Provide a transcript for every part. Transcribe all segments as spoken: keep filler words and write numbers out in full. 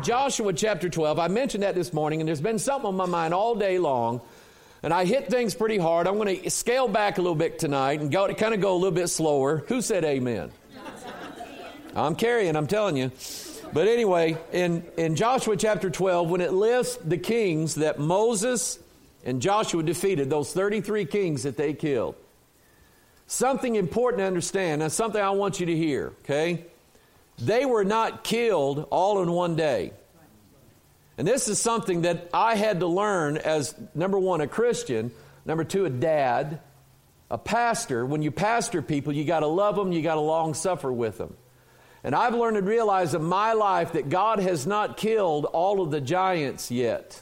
Joshua chapter twelve. I mentioned that this morning, and there's been something on my mind all day long. And I hit things pretty hard. I'm going to scale back a little bit tonight and go kind of go a little bit slower. Who said amen? I'm carrying, I'm telling you. But anyway, in, in Joshua chapter twelve, when it lists the kings that Moses and Joshua defeated, those thirty-three kings that they killed, something important to understand, and something I want you to hear, okay? They were not killed all in one day. And this is something that I had to learn as, number one, a Christian, number two, a dad, a pastor. When you pastor people, you got to love them, you got to long suffer with them. And I've learned to realize in my life that God has not killed all of the giants yet.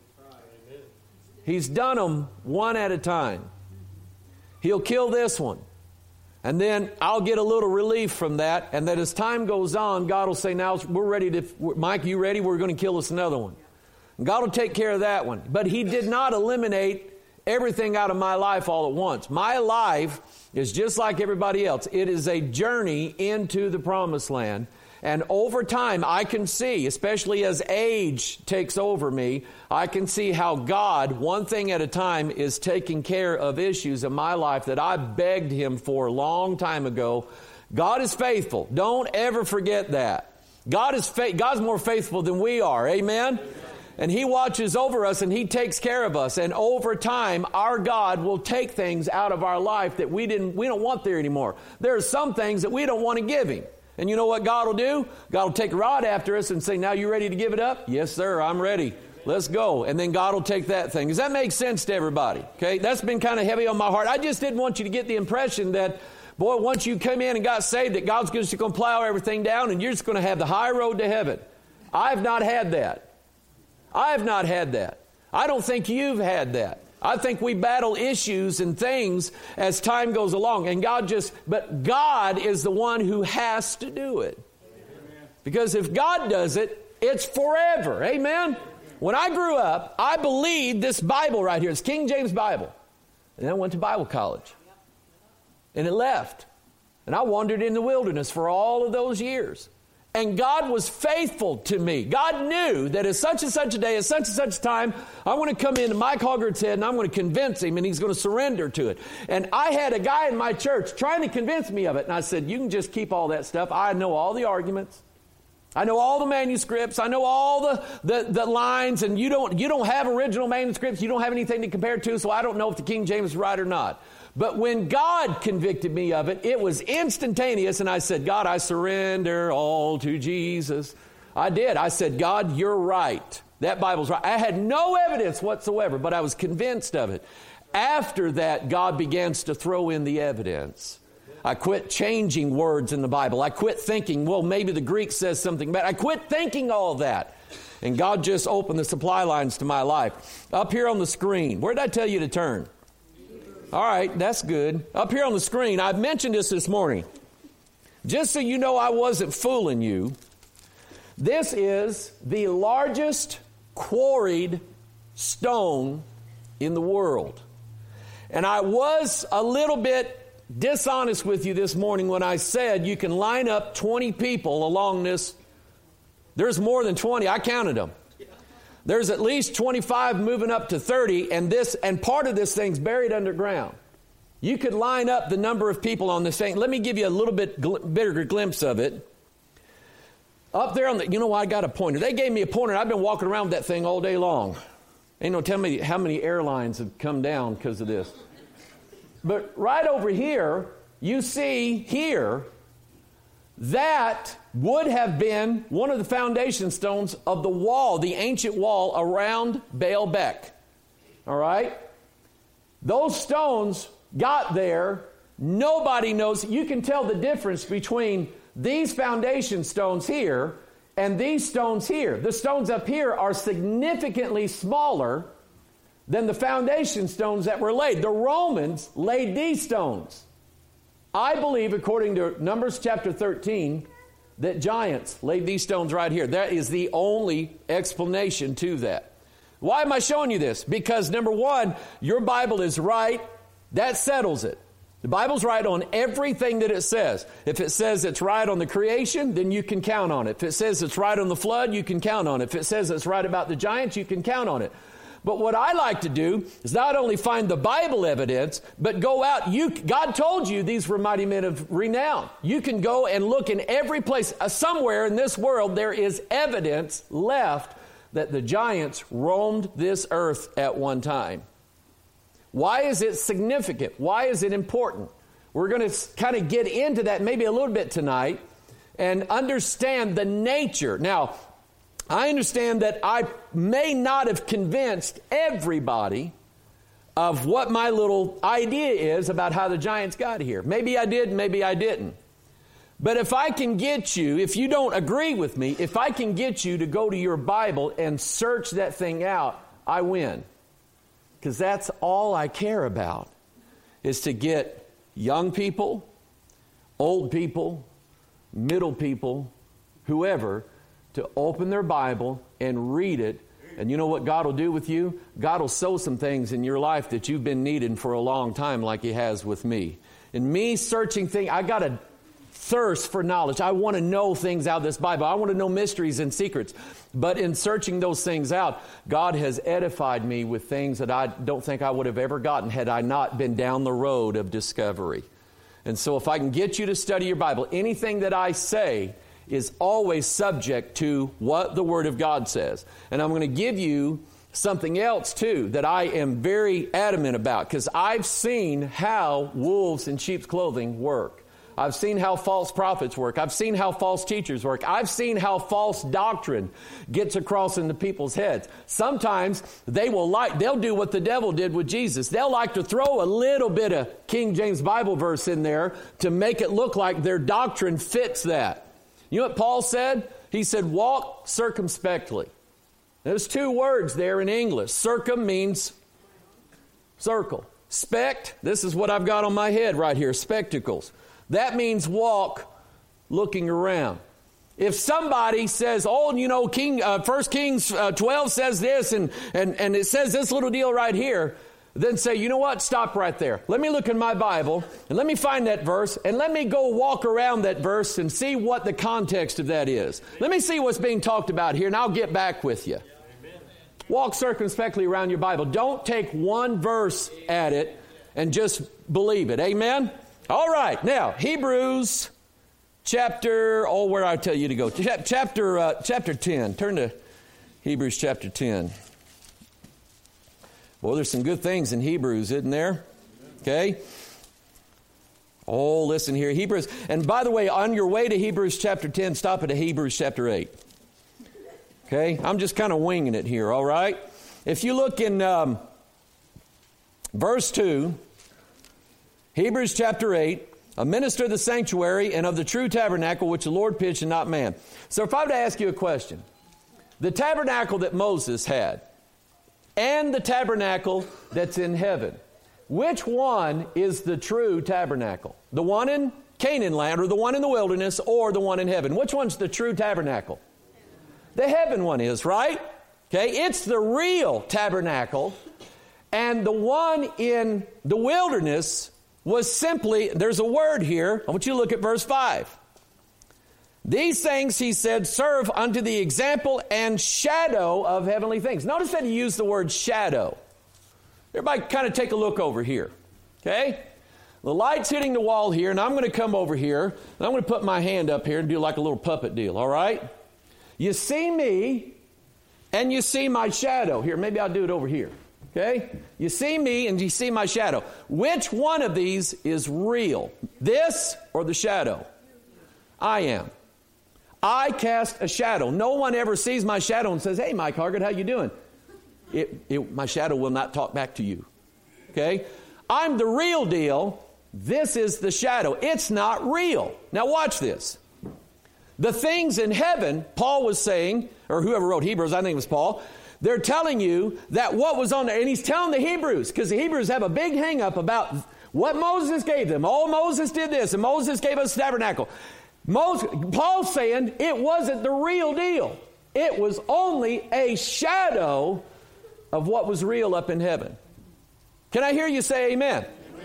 He's done them one at a time. He'll kill this one. And then I'll get a little relief from that. And then as time goes on, God will say, now we're ready to, Mike, you ready? We're going to kill us another one. And God will take care of that one. But He did not eliminate everything out of my life all at once. My life is just like everybody else. It is a journey into the promised land. And over time, I can see, especially as age takes over me, I can see how God, one thing at a time, is taking care of issues in my life that I begged Him for a long time ago. God is faithful. Don't ever forget that. God is fa- God's more faithful than we are. Amen? And He watches over us and He takes care of us. And over time, our God will take things out of our life that we didn't, we don't want there anymore. There are some things that we don't want to give Him. And you know what God will do? God will take a rod after us and say, now you ready to give it up? Yes, sir, I'm ready. Let's go. And then God will take that thing. Does that make sense to everybody? Okay, that's been kind of heavy on my heart. I just didn't want you to get the impression that, boy, once you come in and got saved, that God's just going to plow everything down and you're just going to have the high road to heaven. I've not had that. I've not had that. I don't think you've had that. I think we battle issues and things as time goes along. And God just, but God is the one who has to do it. Amen. Because if God does it, it's forever. Amen? When I grew up, I believed this Bible right here. It's King James Bible. And then I went to Bible college. And it left. And I wandered in the wilderness for all of those years. And God was faithful to me. God knew that at such and such a day, at such and such a time, I'm going to come into Mike Hoggart's head and I'm going to convince him and he's going to surrender to it. And I had a guy in my church trying to convince me of it. And I said, you can just keep all that stuff. I know all the arguments. I know all the manuscripts. I know all the, the, the lines. And you don't, you don't have original manuscripts. You don't have anything to compare to. So I don't know if the King James is right or not. But when God convicted me of it, it was instantaneous. And I said, God, I surrender all to Jesus. I did. I said, God, you're right. That Bible's right. I had no evidence whatsoever, but I was convinced of it. After that, God begins to throw in the evidence. I quit changing words in the Bible. I quit thinking, well, maybe the Greek says something bad. I quit thinking all that. And God just opened the supply lines to my life. Up here on the screen, where did I tell you to turn? All right, that's good. Up here on the screen, I've mentioned this this morning. Just so you know I wasn't fooling you, this is the largest quarried stone in the world. And I was a little bit dishonest with you this morning when I said you can line up twenty people along this. There's more than twenty. I counted them. There's at least twenty-five moving up to thirty, and this and part of this thing's buried underground. You could line up the number of people on this thing. Let me give you a little bit gl- bigger glimpse of it. Up there on the, you know, I got a pointer. They gave me a pointer. I've been walking around with that thing all day long. Ain't no tell me how many airlines have come down because of this. But right over here, you see here, that would have been one of the foundation stones of the wall, the ancient wall around Baalbek. All right? Those stones got there. Nobody knows. You can tell the difference between these foundation stones here and these stones here. The stones up here are significantly smaller than the foundation stones that were laid. The Romans laid these stones. I believe, according to Numbers chapter thirteen, that giants laid these stones right here. That is the only explanation to that. Why am I showing you this? Because, number one, your Bible is right. That settles it. The Bible's right on everything that it says. If it says it's right on the creation, then you can count on it. If it says it's right on the flood, you can count on it. If it says it's right about the giants, you can count on it. But what I like to do is not only find the Bible evidence, but go out. You, God told you these were mighty men of renown. You can go and look in every place. Uh, somewhere in this world, there is evidence left that the giants roamed this earth at one time. Why is it significant? Why is it important? We're going to kind of get into that maybe a little bit tonight and understand the nature. Now, I understand that I may not have convinced everybody of what my little idea is about how the giants got here. Maybe I did, maybe I didn't. But if I can get you, if you don't agree with me, if I can get you to go to your Bible and search that thing out, I win. Because that's all I care about, is to get young people, old people, middle people, whoever, to open their Bible and read it. And you know what God will do with you? God will sow some things in your life that you've been needing for a long time, like He has with me. And me searching things, I got a thirst for knowledge. I want to know things out of this Bible. I want to know mysteries and secrets. But in searching those things out, God has edified me with things that I don't think I would have ever gotten had I not been down the road of discovery. And so if I can get you to study your Bible, anything that I say is always subject to what the Word of God says. And I'm going to give you something else too that I am very adamant about, because I've seen how wolves in sheep's clothing work. I've seen how false prophets work. I've seen how false teachers work. I've seen how false doctrine gets across into people's heads. Sometimes they will like, they'll do what the devil did with Jesus. They'll like to throw a little bit of King James Bible verse in there to make it look like their doctrine fits that. You know what Paul said? He said, walk circumspectly. There's two words there in English. Circum means circle. Spect, this is what I've got on my head right here, spectacles. That means walk looking around. If somebody says, oh, you know, King, uh, First Kings uh, twelve says this, and, and, and it says this little deal right here, then say, you know what, stop right there. Let me look in my Bible, and let me find that verse, and let me go walk around that verse and see what the context of that is. Let me see what's being talked about here, and I'll get back with you. Walk circumspectly around your Bible. Don't take one verse at it and just believe it. Amen? All right, now, Hebrews chapter, oh, where I tell you to go? Ch- chapter, uh, chapter ten. Turn to Hebrews chapter ten. Well, there's some good things in Hebrews, isn't there? Okay. Oh, listen here. Hebrews, and by the way, on your way to Hebrews chapter ten, stop at Hebrews chapter eight. Okay, I'm just kind of winging it here, all right? If you look in um, verse two, Hebrews chapter eight, a minister of the sanctuary and of the true tabernacle which the Lord pitched and not man. So if I were to ask you a question, the tabernacle that Moses had and the tabernacle that's in heaven, which one is the true tabernacle? The one in Canaan land, or the one in the wilderness, or the one in heaven? Which one's the true tabernacle? The heaven one is, right? Okay, it's the real tabernacle. And the one in the wilderness was simply, there's a word here. I want you to look at verse five. These things, he said, serve unto the example and shadow of heavenly things. Notice that he used the word shadow. Everybody kind of take a look over here. Okay? The light's hitting the wall here, and I'm going to come over here, and I'm going to put my hand up here and do like a little puppet deal, all right? You see me, and you see my shadow. Here, maybe I'll do it over here. Okay? You see me and you see my shadow. Which one of these is real? This or the shadow? I am. I cast a shadow. No one ever sees my shadow and says, hey, Mike Hargett, how you doing? It, it, my shadow will not talk back to you. Okay? I'm the real deal. This is the shadow. It's not real. Now watch this. The things in heaven, Paul was saying, or whoever wrote Hebrews, I think it was Paul, they're telling you that what was on there, and he's telling the Hebrews, because the Hebrews have a big hang-up about what Moses gave them. Oh, Moses did this, and Moses gave us the tabernacle. Moses, Paul's saying it wasn't the real deal. It was only a shadow of what was real up in heaven. Can I hear you say amen? Amen.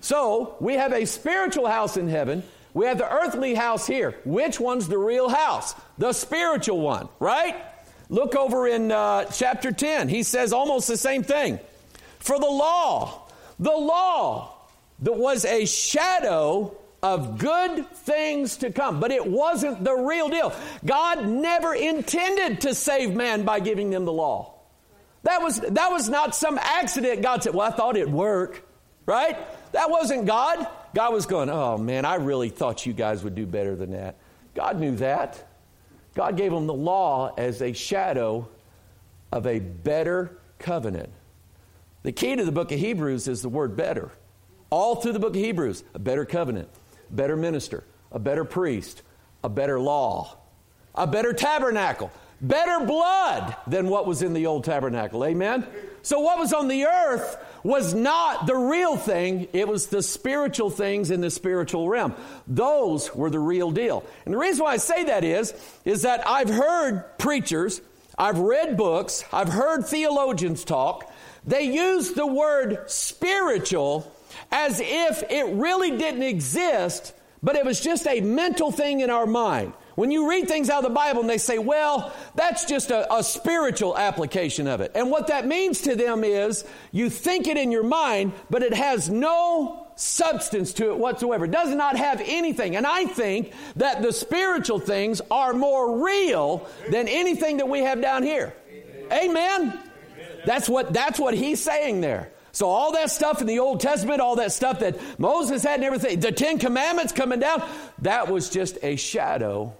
So we have a spiritual house in heaven. We have the earthly house here. Which one's the real house? The spiritual one, right? Look over in uh, chapter ten. He says almost the same thing. For the law, the law that was a shadow of good things to come. But it wasn't the real deal. God never intended to save man by giving them the law. That was, that was not some accident. God said, well, I thought it'd work, right? That wasn't God. God was going, oh man, I really thought you guys would do better than that. God knew that. God gave them the law as a shadow of a better covenant. The key to the book of Hebrews is the word better. All through the book of Hebrews, a better covenant, a better minister, a better priest, a better law, a better tabernacle, better blood than what was in the old tabernacle. Amen? So what was on the earth was not the real thing. It was the spiritual things in the spiritual realm. Those were the real deal. And the reason why I say that is, is that I've heard preachers, I've read books, I've heard theologians talk. They use the word spiritual as if it really didn't exist, but it was just a mental thing in our mind. When you read things out of the Bible and they say, well, that's just a, a spiritual application of it. And what that means to them is you think it in your mind, but it has no substance to it whatsoever. It does not have anything. And I think that the spiritual things are more real than anything that we have down here. Amen? Amen? That's what, that's what he's saying there. So all that stuff in the Old Testament, all that stuff that Moses had and everything, the Ten Commandments coming down, that was just a shadow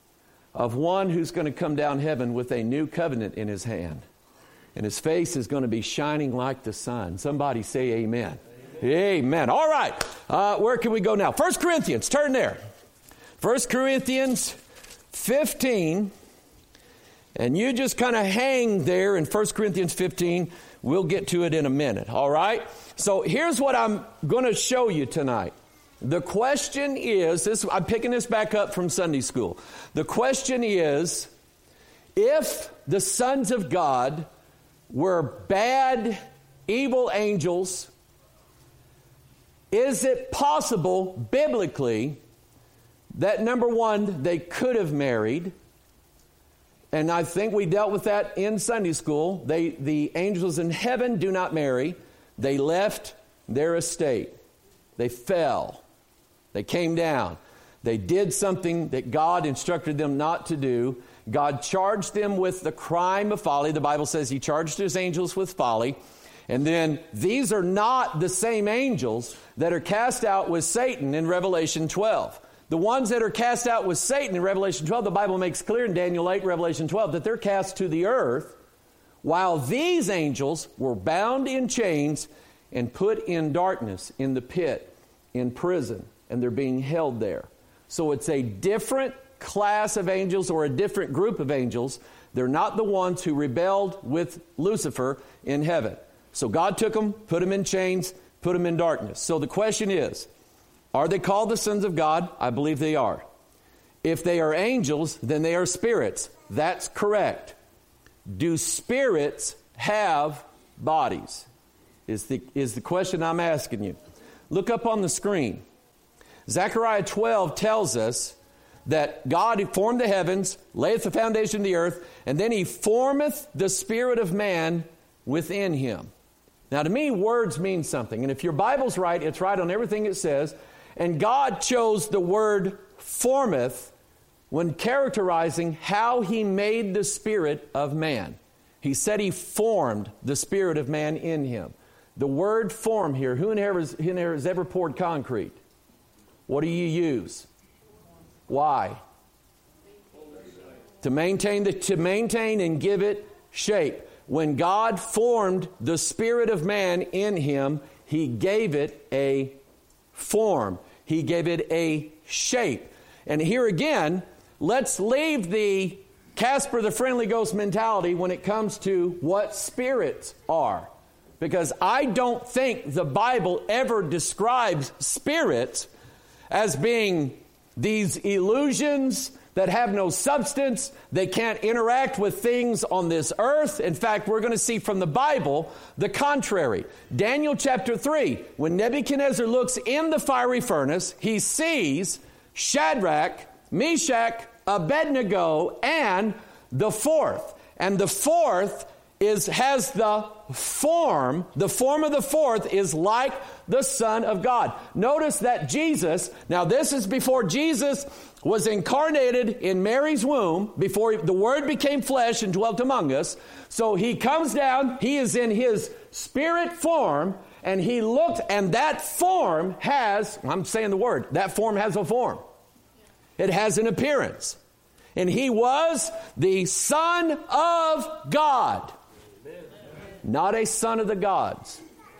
of one who's going to come down heaven with a new covenant in his hand. And his face is going to be shining like the sun. Somebody say amen. Amen. Amen. All right. Uh, where can we go now? First Corinthians. Turn there. First Corinthians fifteen. And you just kind of hang there in First Corinthians fifteen. We'll get to it in a minute, all right? So here's what I'm going to show you tonight. The question is, this, I'm picking this back up from Sunday school. The question is, if the sons of God were bad, evil angels, is it possible, biblically, that number one, they could have married? And I think we dealt with that in Sunday school. They, the angels in heaven do not marry. They left their estate. They fell. They came down. They did something that God instructed them not to do. God charged them with the crime of folly. The Bible says he charged his angels with folly. And then these are not the same angels that are cast out with Satan in Revelation twelve. The ones that are cast out with Satan in Revelation twelve, the Bible makes clear in Daniel eight, Revelation twelve, that they're cast to the earth, while these angels were bound in chains and put in darkness, in the pit, in prison, and they're being held there. So it's a different class of angels or a different group of angels. They're not the ones who rebelled with Lucifer in heaven. So God took them, put them in chains, put them in darkness. So the question is, are they called the sons of God? I believe they are. If they are angels, then they are spirits. That's correct. Do spirits have bodies? Is the, is the question I'm asking you. Look up on the screen. Zechariah twelve tells us that God formed the heavens, layeth the foundation of the earth, and then he formeth the spirit of man within him. Now to me, words mean something. And if your Bible's right, it's right on everything it says. And God chose the word formeth when characterizing how he made the spirit of man. He said he formed the spirit of man in him. The word form here, who in here has, who in here has ever poured concrete? What do you use? Why? To maintain, the, to maintain and give it shape. When God formed the spirit of man in him, he gave it a form. He gave it a shape. And here again, let's leave the Casper the Friendly Ghost mentality when it comes to what spirits are. Because I don't think the Bible ever describes spirits as being these illusions, that have no substance. They can't interact with things on this earth. In fact, we're going to see from the Bible the contrary. Daniel chapter three, when Nebuchadnezzar looks in the fiery furnace, he sees Shadrach, Meshach, Abednego, and the fourth. And the fourth is has the form, the form of the fourth is like the Son of God. Notice that Jesus, now this is before Jesus was incarnated in Mary's womb, before the Word became flesh and dwelt among us. So he comes down, he is in his spirit form, and he looked, and that form has, I'm saying the word, that form has a form. It has an appearance. And he was the Son of God. Not a son of the gods.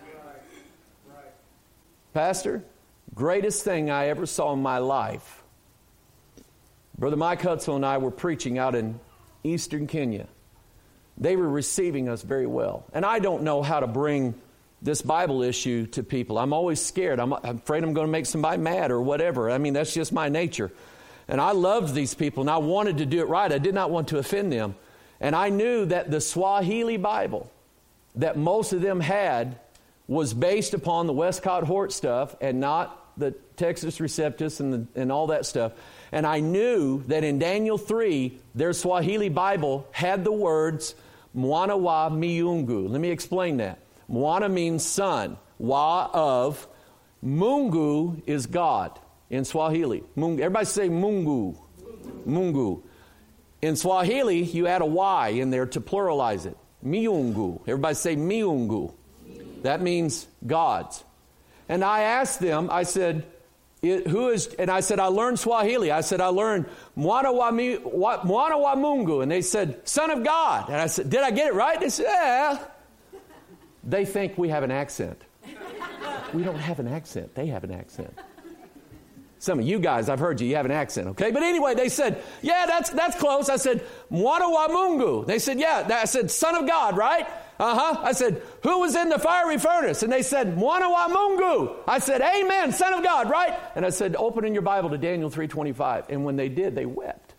Pastor, greatest thing I ever saw in my life. Brother Mike Hutzel and I were preaching out in eastern Kenya. They were receiving us very well. And I don't know how to bring this Bible issue to people. I'm always scared. I'm, I'm afraid I'm going to make somebody mad or whatever. I mean, that's just my nature. And I loved these people, and I wanted to do it right. I did not want to offend them. And I knew that the Swahili Bible that most of them had was based upon the Westcott Hort stuff and not the Textus Receptus and, the, and all that stuff. And I knew that in Daniel three, their Swahili Bible had the words Mwana wa Miungu. Let me explain that. Mwana means son. Wa of. Mungu is God in Swahili. Mungu. Everybody say Mungu. Mungu. In Swahili, you add a Y in there to pluralize it. Miungu. Everybody say Miungu. That means gods. And I asked them, I said, who is, and I said, I learned Swahili. I said, I learned Mwana wa, mi, wa, Mwana wa Mungu. And they said, Son of God. And I said, did I get it right? They said, yeah. They think we have an accent. We don't have an accent. They have an accent. Some of you guys, I've heard you, you have an accent, okay? But anyway, they said, yeah, that's that's close. I said, Mwana wa Mungu. They said, yeah. I said, Son of God, right? Uh-huh. I said, who was in the fiery furnace? And they said, Mwana wa Mungu. I said, amen, Son of God, right? And I said, open in your Bible to Daniel three twenty-five. And when they did, they wept.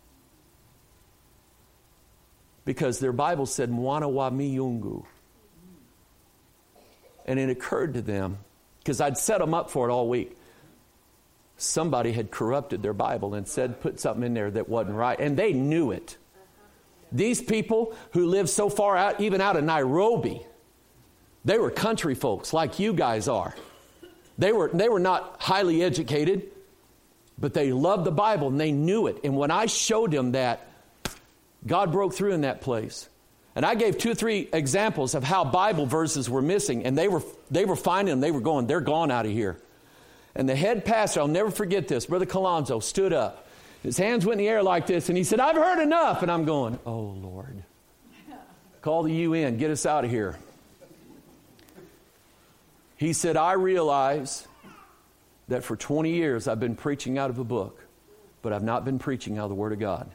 Because their Bible said, Mwana wa Miungu. And it occurred to them, because I'd set them up for it all week. Somebody had corrupted their Bible and said, put something in there that wasn't right. And they knew it. These people who lived so far out, even out of Nairobi, they were country folks like you guys are. They were, they were not highly educated, but they loved the Bible and they knew it. And when I showed them that, God broke through in that place. And I gave two or three examples of how Bible verses were missing. And they were, they were finding them. They were going, they're gone out of here. And the head pastor, I'll never forget this, Brother Colonzo stood up. His hands went in the air like this, and he said, I've heard enough. And I'm going, oh, Lord. Call the U N. Get us out of here. He said, I realize that for twenty years I've been preaching out of a book, but I've not been preaching out of the Word of God.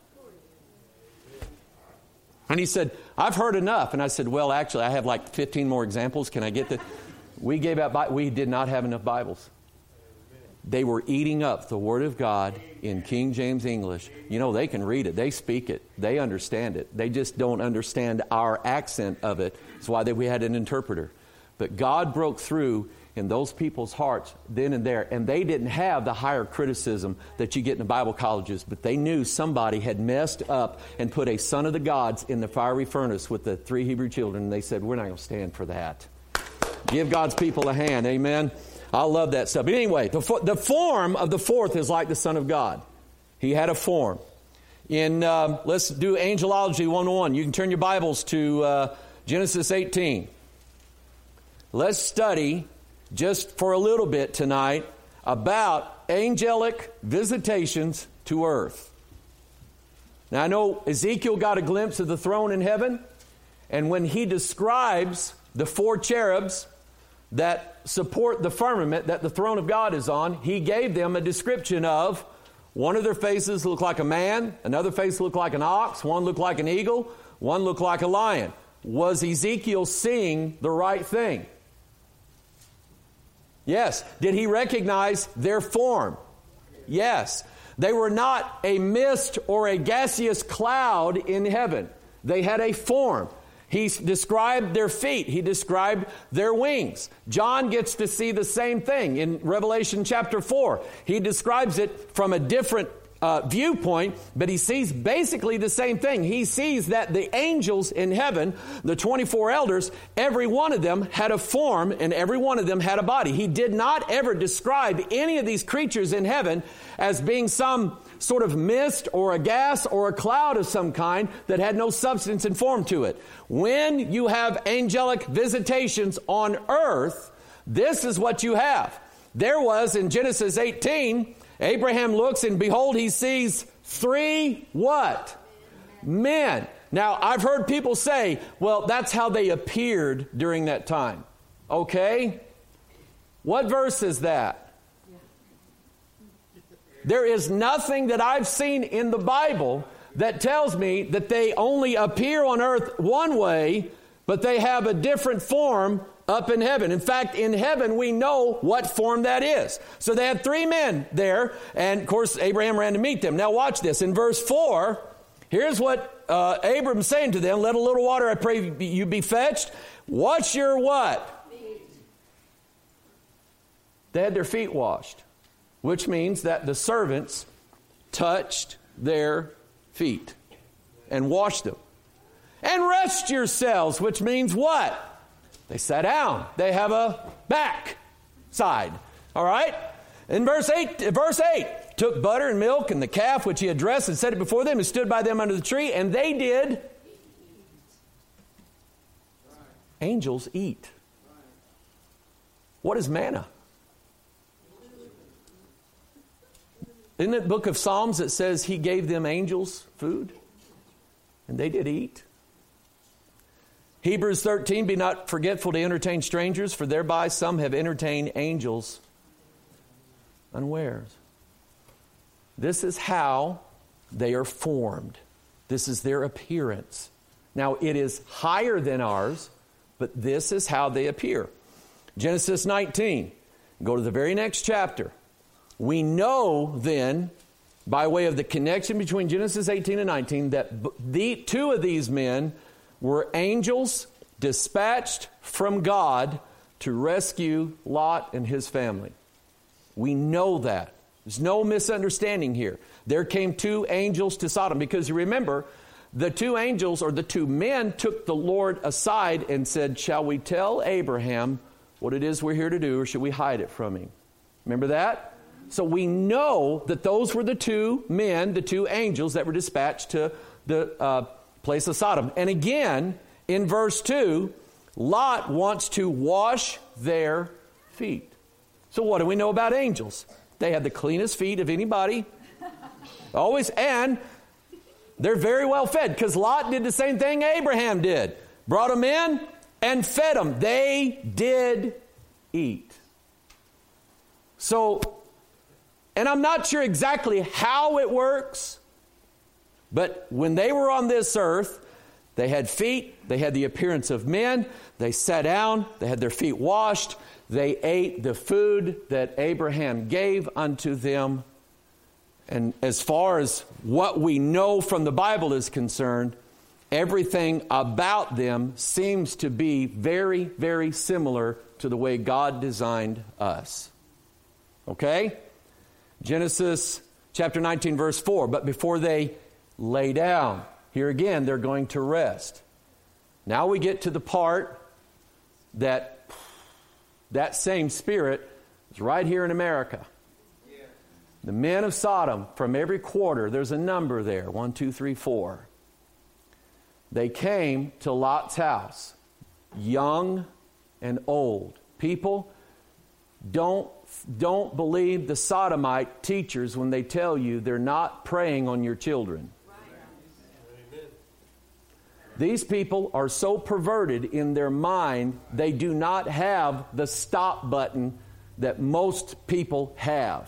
And he said, I've heard enough. And I said, well, actually, I have like fifteen more examples. Can I get that? We gave out, we did not have enough Bibles. They were eating up the Word of God in King James English. You know, they can read it. They speak it. They understand it. They just don't understand our accent of it. That's why they, we had an interpreter. But God broke through in those people's hearts then and there. And they didn't have the higher criticism that you get in the Bible colleges. But they knew somebody had messed up and put a son of the gods in the fiery furnace with the three Hebrew children. And they said, we're not going to stand for that. Give God's people a hand. Amen. I love that stuff. But anyway, the, the form of the fourth is like the Son of God. He had a form. In um, let's do Angelology one oh one. You can turn your Bibles to uh, Genesis eighteen. Let's study just for a little bit tonight about angelic visitations to earth. Now I know Ezekiel got a glimpse of the throne in heaven, and when he describes the four cherubs that support the firmament that the throne of God is on, he gave them a description of one of their faces looked like a man, another face looked like an ox, one looked like an eagle, one looked like a lion. Was Ezekiel seeing the right thing? Yes. Did he recognize their form? Yes. They were not a mist or a gaseous cloud in heaven. They had a form. He described their feet. He described their wings. John gets to see the same thing in Revelation chapter four. He describes it from a different uh, viewpoint, but he sees basically the same thing. He sees that the angels in heaven, the twenty-four elders, every one of them had a form and every one of them had a body. He did not ever describe any of these creatures in heaven as being some sort of mist or a gas or a cloud of some kind that had no substance and form to it. When you have angelic visitations on earth, this is what you have. There was in Genesis eighteen, Abraham looks and behold, he sees three what? Men. Now, I've heard people say, well, that's how they appeared during that time. Okay? What verse is that? There is nothing that I've seen in the Bible that tells me that they only appear on earth one way, but they have a different form up in heaven. In fact, in heaven, we know what form that is. So they had three men there, and of course, Abraham ran to meet them. Now watch this. In verse four, here's what uh, Abram's saying to them, let a little water, I pray you be fetched. What's your what? Feet. They had their feet washed, which means that the servants touched their feet and washed them. And rest yourselves, which means what? They sat down. They have a back side. All right? In verse eight, verse eight, took butter and milk and the calf which he had dressed and set it before them and stood by them under the tree, and they did. Angels eat. What is manna? In the book of Psalms it says he gave them angels food, and they did eat. Hebrews thirteen, be not forgetful to entertain strangers, for thereby some have entertained angels unawares. This is how they are formed. This is their appearance. Now, it is higher than ours, but this is how they appear. Genesis nineteen, go to the very next chapter. We know then, by way of the connection between Genesis eighteen and nineteen, that the two of these men were angels dispatched from God to rescue Lot and his family. We know that. There's no misunderstanding here. There came two angels to Sodom, because you remember, the two angels or the two men took the Lord aside and said, shall we tell Abraham what it is we're here to do, or should we hide it from him? Remember that? So we know that those were the two men, the two angels that were dispatched to the uh, place of Sodom. And again, in verse two, Lot wants to wash their feet. So what do we know about angels? They have the cleanest feet of anybody. Always. And they're very well fed, because Lot did the same thing Abraham did. Brought them in and fed them. They did eat. So, and I'm not sure exactly how it works, but when they were on this earth, they had feet, they had the appearance of men, they sat down, they had their feet washed, they ate the food that Abraham gave unto them. And as far as what we know from the Bible is concerned, everything about them seems to be very, very similar to the way God designed us. Okay? Genesis chapter nineteen, verse four, but before they lay down, here again, they're going to rest. Now we get to the part that that same spirit is right here in America. Yeah. The men of Sodom, from every quarter, there's a number there, one, two, three, four. They came to Lot's house, young and old. People, don't, don't believe the Sodomite teachers when they tell you they're not preying on your children. These people are so perverted in their mind, they do not have the stop button that most people have.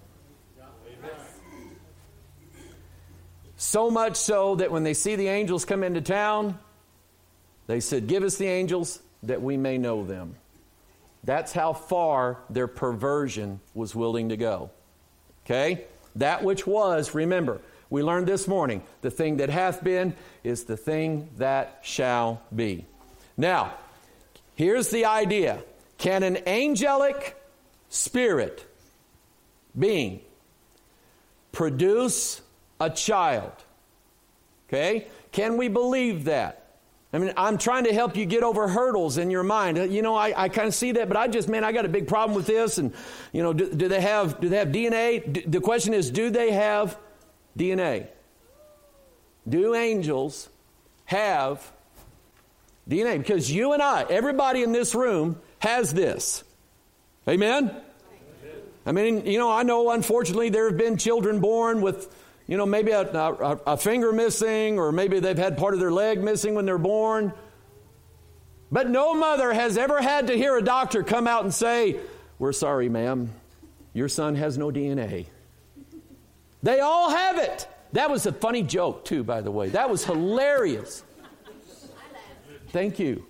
So much so that when they see the angels come into town, they said, give us the angels that we may know them. That's how far their perversion was willing to go. Okay? That which was, remember, we learned this morning, the thing that hath been is the thing that shall be. Now, here's the idea. Can an angelic spirit being produce a child? Okay? Can we believe that? I mean, I'm trying to help you get over hurdles in your mind. You know, I, I kind of see that, but I just, man, I got a big problem with this. And, you know, do, do they have do they have D N A? Do, the question is, do they have D N A? Do angels have D N A? Because you and I, everybody in this room has this. Amen? Amen? I mean, you know, I know, unfortunately, there have been children born with, you know, maybe a, a, a finger missing, or maybe they've had part of their leg missing when they're born. But no mother has ever had to hear a doctor come out and say, "We're sorry, ma'am, your son has no D N A." They all have it. That was a funny joke, too, by the way. That was hilarious. Thank you.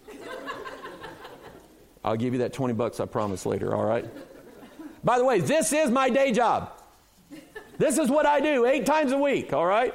I'll give you that twenty bucks, I promise, later, all right? By the way, this is my day job. This is what I do eight times a week, all right?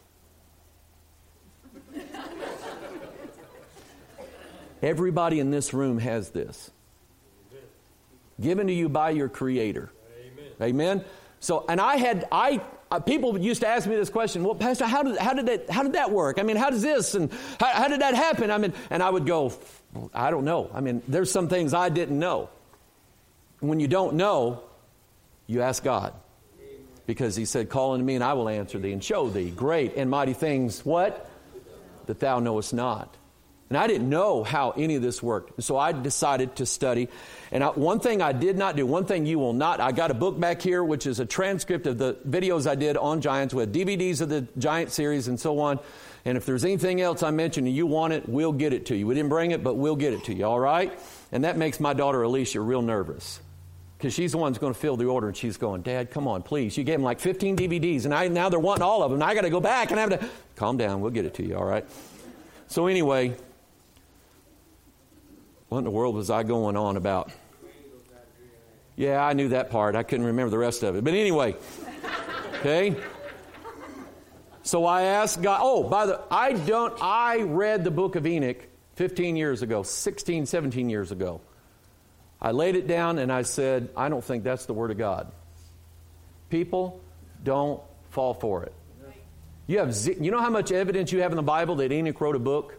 Everybody in this room has this. Given to you by your Creator. Amen. Amen? So, and I had, I, uh, people used to ask me this question, well, Pastor, how did, how did that, how did that work? I mean, how does this, and how, how did that happen? I mean, and I would go, I don't know. I mean, there's some things I didn't know. When you don't know, you ask God. Because he said, call unto me and I will answer thee and show thee great and mighty things, what? That thou knowest not. And I didn't know how any of this worked. So I decided to study. And I, one thing I did not do, one thing you will not, I got a book back here, which is a transcript of the videos I did on Giants with D V Ds of the Giant series and so on. And if there's anything else I mentioned and you want it, we'll get it to you. We didn't bring it, but we'll get it to you, all right? And that makes my daughter Alicia real nervous. Because she's the one who's going to fill the order, and she's going, Dad, come on, please. You gave them like fifteen D V Ds, and I now they're wanting all of them. And I got to go back and I have to... Calm down. We'll get it to you, all right? So anyway, what in the world was I going on about? Yeah, I knew that part. I couldn't remember the rest of it. But anyway, okay? So I asked God... Oh, by the... I don't... I read the book of Enoch fifteen years ago, sixteen, seventeen years ago. I laid it down and I said, I don't think that's the Word of God. People, don't fall for it. You have, you know how much evidence you have in the Bible that Enoch wrote a book?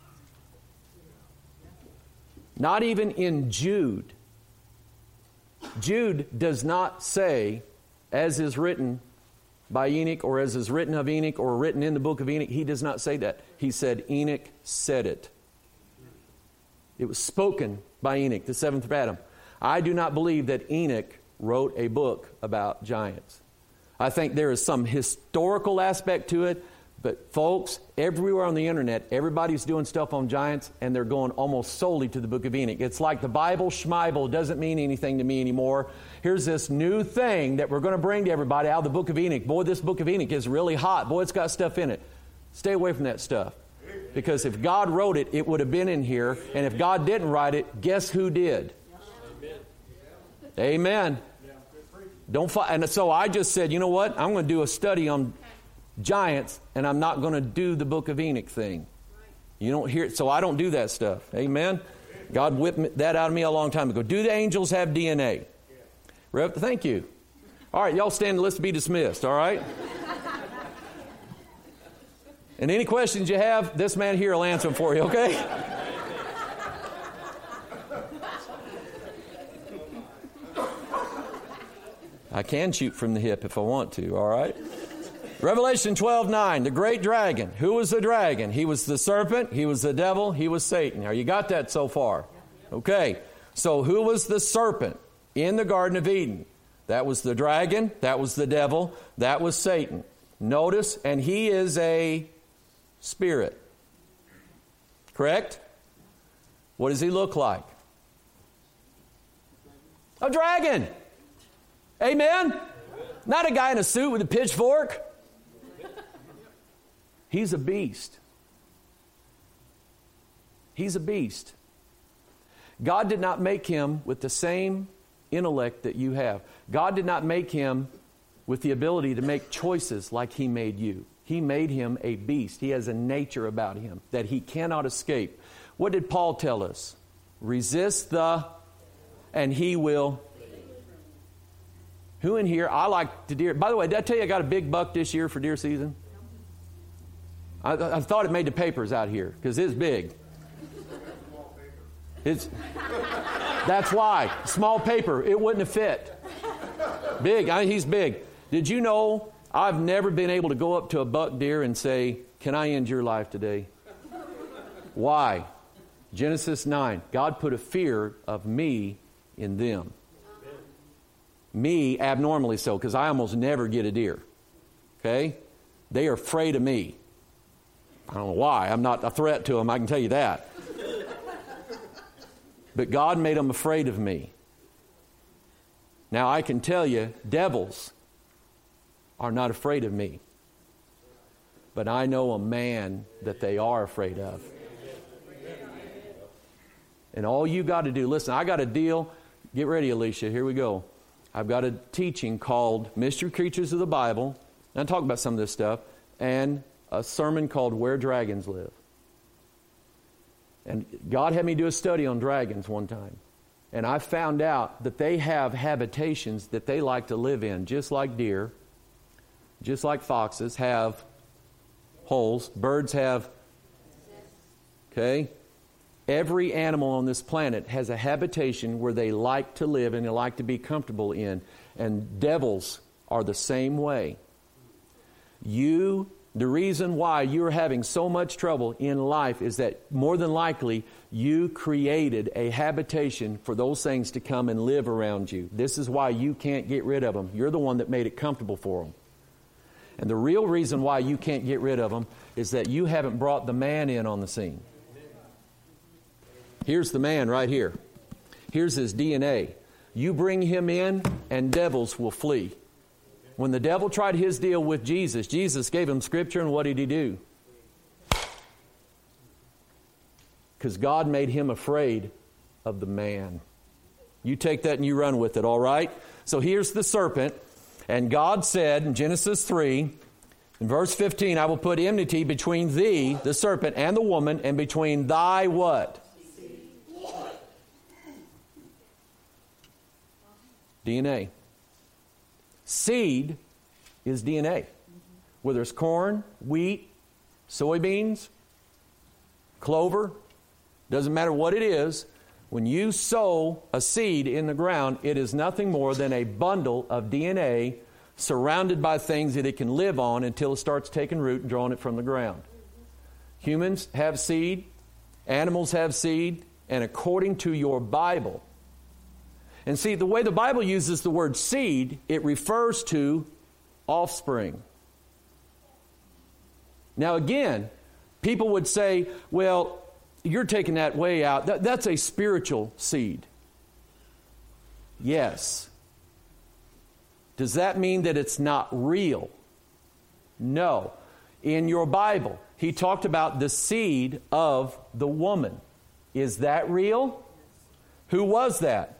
Not even in Jude. Jude does not say, as is written by Enoch, or as is written of Enoch, or written in the book of Enoch. He does not say that. He said, Enoch said it. It was spoken by Enoch, the seventh Adam. I do not believe that Enoch wrote a book about giants. I think there is some historical aspect to it, but folks, everywhere on the internet, everybody's doing stuff on giants, and they're going almost solely to the book of Enoch. It's like the Bible, Schmibel, doesn't mean anything to me anymore. Here's this new thing that we're going to bring to everybody out of the book of Enoch. Boy, this book of Enoch is really hot. Boy, it's got stuff in it. Stay away from that stuff. Because if God wrote it, it would have been in here. And if God didn't write it, guess who did? Amen. Amen. Don't fight. And so I just said, you know what? I'm going to do a study on giants, and I'm not going to do the book of Enoch thing. You don't hear it. So I don't do that stuff. Amen. God whipped that out of me a long time ago. Do the angels have D N A? Rev, thank you. All right, y'all stand and let's be dismissed. All right. And any questions you have, this man here will answer them for you, okay? I can shoot from the hip if I want to, all right? Revelation twelve nine, the great dragon. Who was the dragon? He was the serpent, he was the devil, he was Satan. Now, you got that so far? Okay. So who was the serpent in the Garden of Eden? That was the dragon, that was the devil, that was Satan. Notice, and he is a spirit. Correct? What does he look like? A dragon. Amen? Not a guy in a suit with a pitchfork. He's a beast. He's a beast. God did not make him with the same intellect that you have. God did not make him with the ability to make choices like He made you. He made him a beast. He has a nature about him that he cannot escape. What did Paul tell us? Resist the, and he will. Who in here, I like to deer. By the way, did I tell you I got a big buck this year for deer season? I, I thought it made the papers out here because it's big. It's, that's why. Small paper. It wouldn't have fit. Big. I mean, he's big. Did you know I've never been able to go up to a buck deer and say, can I end your life today? Why? Genesis nine. God put a fear of me in them. Me, abnormally so, because I almost never get a deer. Okay? They are afraid of me. I don't know why. I'm not a threat to them, I can tell you that. But God made them afraid of me. Now I can tell you, devils are not afraid of me. But I know a man that they are afraid of. And all you got to do, listen, I got a deal. Get ready, Alicia. Here we go. I've got a teaching called Mystery Creatures of the Bible. And I'll talk about some of this stuff. And a sermon called Where Dragons Live. And God had me do a study on dragons one time. And I found out that they have habitations that they like to live in, just like deer, just like foxes have holes. Birds have, okay? Every animal on this planet has a habitation where they like to live and they like to be comfortable in. And devils are the same way. You, the reason why you're having so much trouble in life is that more than likely you created a habitation for those things to come and live around you. This is why you can't get rid of them. You're the one that made it comfortable for them. And the real reason why you can't get rid of them is that you haven't brought the man in on the scene. Here's the man right here. Here's his D N A. You bring him in and devils will flee. When the devil tried his deal with Jesus, Jesus gave him Scripture, and what did he do? Because God made him afraid of the man. You take that and you run with it, all right? So here's the serpent. And God said in Genesis three, in verse fifteen, I will put enmity between thee, the serpent, and the woman, and between thy what? D N A. Seed is D N A. Whether it's corn, wheat, soybeans, clover, doesn't matter what it is, when you sow a seed in the ground, it is nothing more than a bundle of D N A surrounded by things that it can live on until it starts taking root and drawing it from the ground. Humans have seed, animals have seed, and according to your Bible. And see, the way the Bible uses the word seed, it refers to offspring. Now again, people would say, well, you're taking that way out. That, that's a spiritual seed. Yes. Does that mean that it's not real? No. In your Bible, he talked about the seed of the woman. Is that real? Who was that?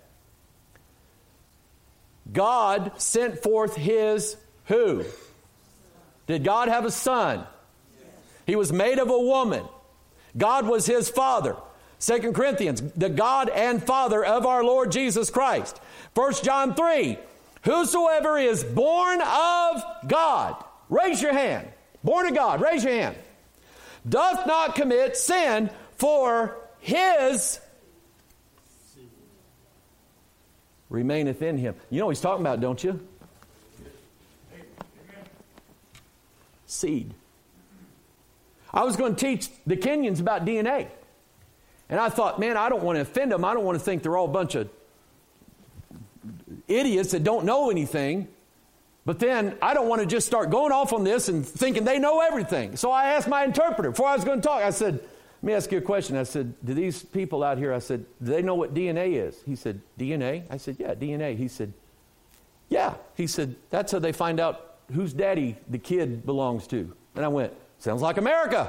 God sent forth His who? Did God have a son? He was made of a woman. God was His father. Second Corinthians, the God and Father of our Lord Jesus Christ. First John three, whosoever is born of God, raise your hand. Born of God, raise your hand. Doth not commit sin, for his remaineth in him. You know what he's talking about, don't you? Seed. I was going to teach the Kenyans about D N A. And I thought, man, I don't want to offend them. I don't want to think they're all a bunch of idiots that don't know anything. But then I don't want to just start going off on this and thinking they know everything. So I asked my interpreter before I was going to talk. I said, let me ask you a question. I said, do these people out here, I said, do they know what D N A is? He said, D N A? I said, yeah, D N A. He said, yeah. He said, that's how they find out whose daddy the kid belongs to. And I went, sounds like America.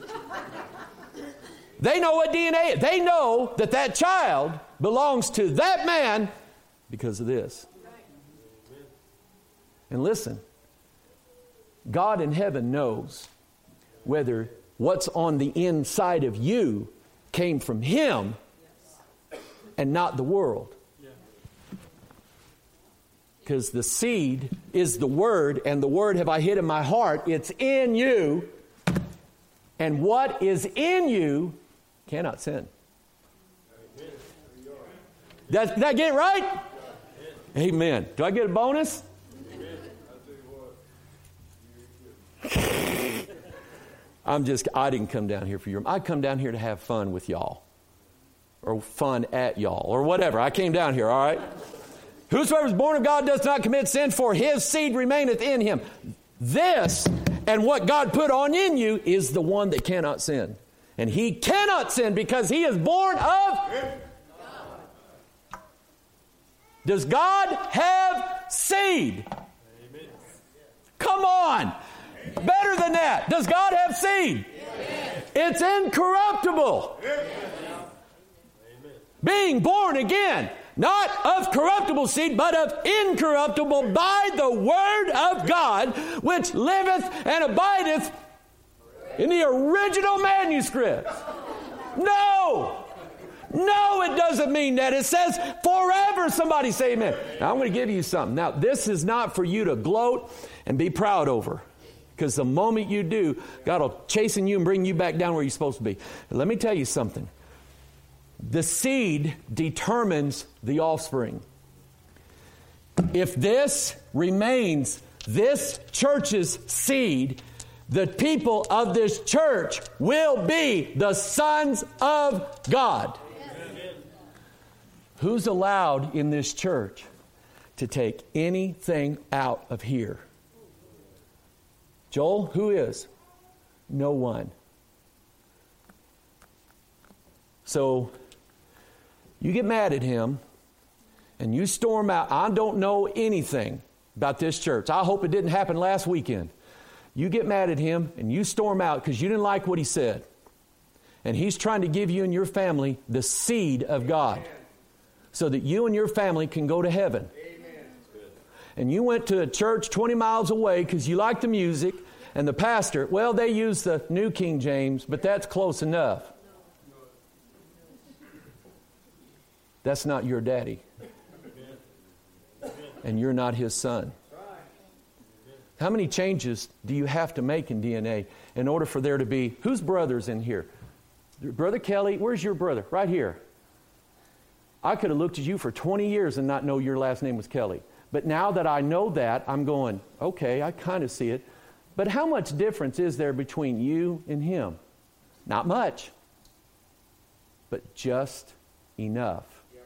They know what D N A is. They know that that child belongs to that man because of this. And listen, God in heaven knows whether what's on the inside of you came from Him and not the world. Because the seed is the Word, and the Word have I hid in my heart. It's in you. And what is in you cannot sin. Does, did I get it right? Amen. Do I get a bonus? I'm just, I didn't come down here for your, I come down here to have fun with y'all. Or fun at y'all. Or whatever. I came down here, all right? Whosoever is born of God does not commit sin, for his seed remaineth in him. This and what God put on in you is the one that cannot sin. And he cannot sin because he is born of God. Does God have seed? Amen. Come on. Better than that. Does God have seed? Yes. It's incorruptible. Yes. Being born again, not of corruptible seed, but of incorruptible by the word of God, which liveth and abideth in the original manuscripts. No. No, it doesn't mean that. It says forever. Somebody say amen. Now, I'm going to give you something. Now, this is not for you to gloat and be proud over. Because the moment you do, God will chasten you and bring you back down where you're supposed to be. Let me tell you something. The seed determines the offspring. If this remains this church's seed, the people of this church will be the sons of God. Amen. Who's allowed in this church to take anything out of here? Joel, who is? No one. So, you get mad at him and you storm out. I don't know anything about this church. I hope it didn't happen last weekend. You get mad at him and you storm out because you didn't like what he said. And he's trying to give you and your family the seed of God so that you and your family can go to heaven. And you went to a church twenty miles away because you like the music and the pastor, well, they use the New King James, but that's close enough. That's not your daddy. And you're not his son. How many changes do you have to make in D N A in order for there to be, whose brother's in here? Brother Kelly, where's your brother? Right here. I could have looked at you for twenty years and not know your last name was Kelly. But now that I know that, I'm going, okay, I kind of see it. But how much difference is there between you and him? Not much. But just enough.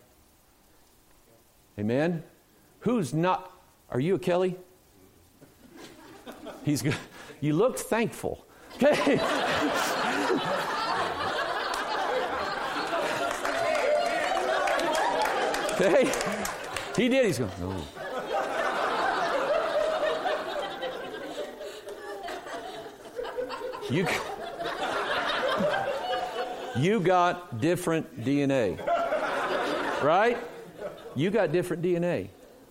Amen? Who's not, are you a Kelly? He's good. You looked thankful. Okay. Okay. He did. He's going, oh. You, you got different D N A. Right? You got different D N A.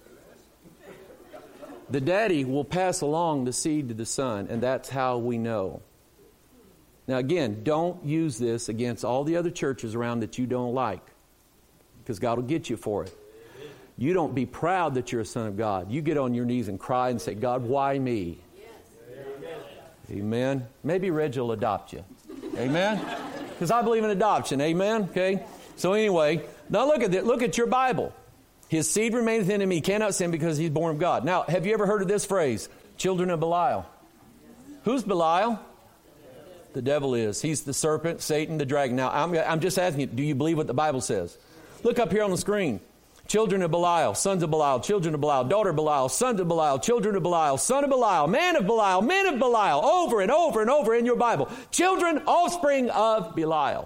The daddy will pass along the seed to the son, and that's how we know. Now again, don't use this against all the other churches around that you don't like, because God will get you for it. You don't be proud that you're a son of God. You get on your knees and cry and say, God, why me? Yes. Amen. Maybe Reg will adopt you. Amen? Because I believe in adoption. Amen? Okay? So anyway, now look at it. Look at your Bible. His seed remaineth in him. He cannot sin because he's born of God. Now, have you ever heard of this phrase? Children of Belial. Who's Belial? The devil is. He's the serpent, Satan, the dragon. Now, I'm, I'm just asking you, do you believe what the Bible says? Look up here on the screen. Children of Belial, sons of Belial, children of Belial, daughter of Belial, sons of Belial, children of Belial, son of Belial, man of Belial, men of Belial, over and over and over in your Bible. Children, offspring of Belial.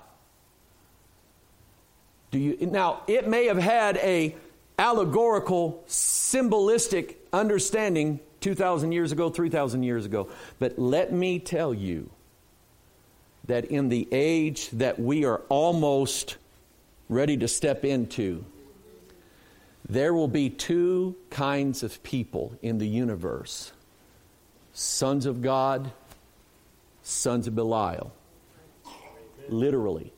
Do you, now, it may have had a allegorical, symbolistic understanding two thousand years ago, three thousand years ago. But let me tell you that in the age that we are almost ready to step into, There will be two kinds of people in the universe. Sons of God, sons of Belial. Literally.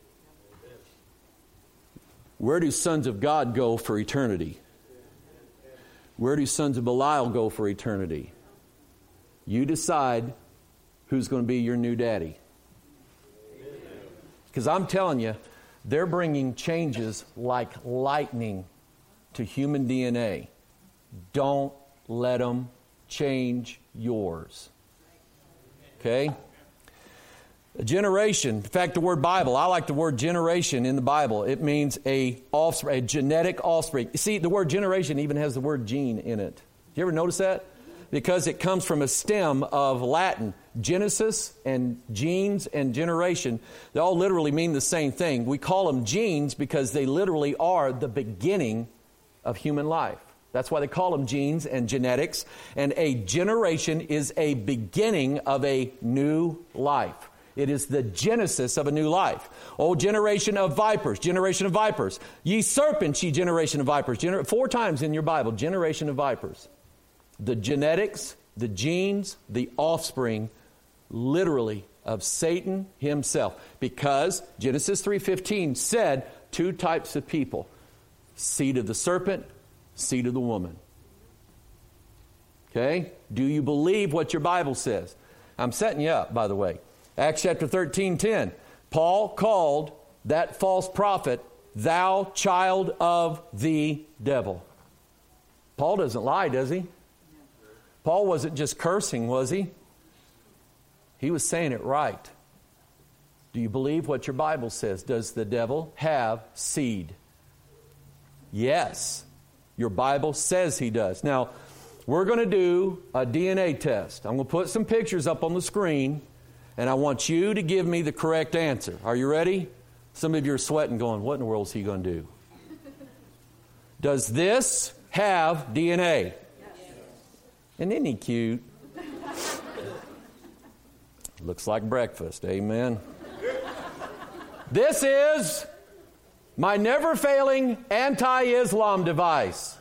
Where do sons of God go for eternity? Where do sons of Belial go for eternity? You decide who's going to be your new daddy. Because I'm telling you, they're bringing changes like lightning to human D N A. Don't let them change yours. Okay? A generation, in fact, the word Bible, I like the word generation in the Bible. It means a offspring, a genetic offspring. See, the word generation even has the word gene in it. You ever notice that? Because it comes from a stem of Latin. Genesis and genes and generation, they all literally mean the same thing. We call them genes because they literally are the beginning of human life. That's why they call them genes and genetics. And a generation is a beginning of a new life. It is the genesis of a new life. Oh, generation of vipers, generation of vipers. Ye serpents, ye generation of vipers. Gener- four times in your Bible, generation of vipers. The genetics, the genes, the offspring, literally, of Satan himself. Because Genesis three fifteen said two types of people. Seed of the serpent, seed of the woman. Okay? Do you believe what your Bible says? I'm setting you up, by the way. Acts chapter thirteen ten. Paul called that false prophet, thou child of the devil. Paul doesn't lie, does he? Paul wasn't just cursing, was he? He was saying it right. Do you believe what your Bible says? Does the devil have seed? Yes. Your Bible says he does. Now, we're going to do a D N A test. I'm going to put some pictures up on the screen, and I want you to give me the correct answer. Are you ready? Some of you are sweating going, what in the world is he going to do? Does this have D N A? Yes. And isn't he cute? Looks like breakfast. Amen. This is my never-failing anti-Islam device.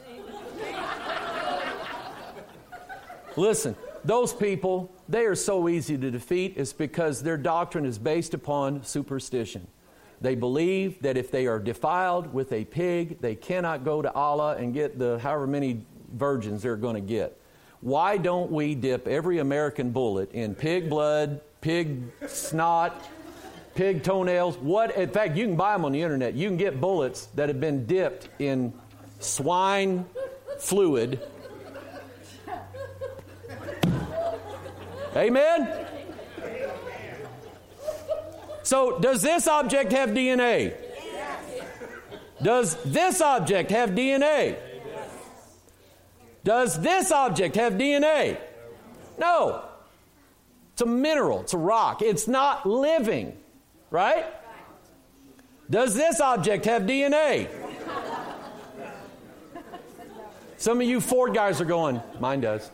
Listen, those people, they are so easy to defeat. It's because their doctrine is based upon superstition. They believe that if they are defiled with a pig, they cannot go to Allah and get the however many virgins they're going to get. Why don't we dip every American bullet in pig blood, pig snot, pig toenails? What? In fact, you can buy them on the internet. You can get bullets that have been dipped in swine fluid. Amen? So, does this object have D N A? Does this object have D N A? Does this object have D N A? No. It's a mineral. It's a rock. It's not living. Right? Does this object have D N A? Some of you Ford guys are going, mine does.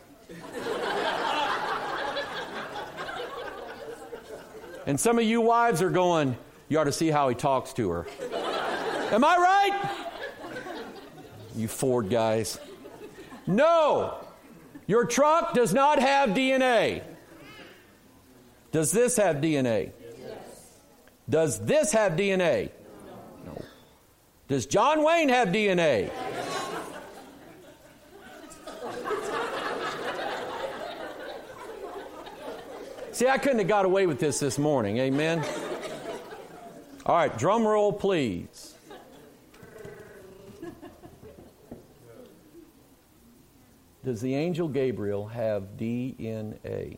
And some of you wives are going, you ought to see how he talks to her. Am I right? You Ford guys. No. Your truck does not have D N A. Does this have D N A? Does this have D N A? No. Does John Wayne have D N A? See, I couldn't have got away with this this morning. Amen? All right, drum roll, please. Does the angel Gabriel have D N A?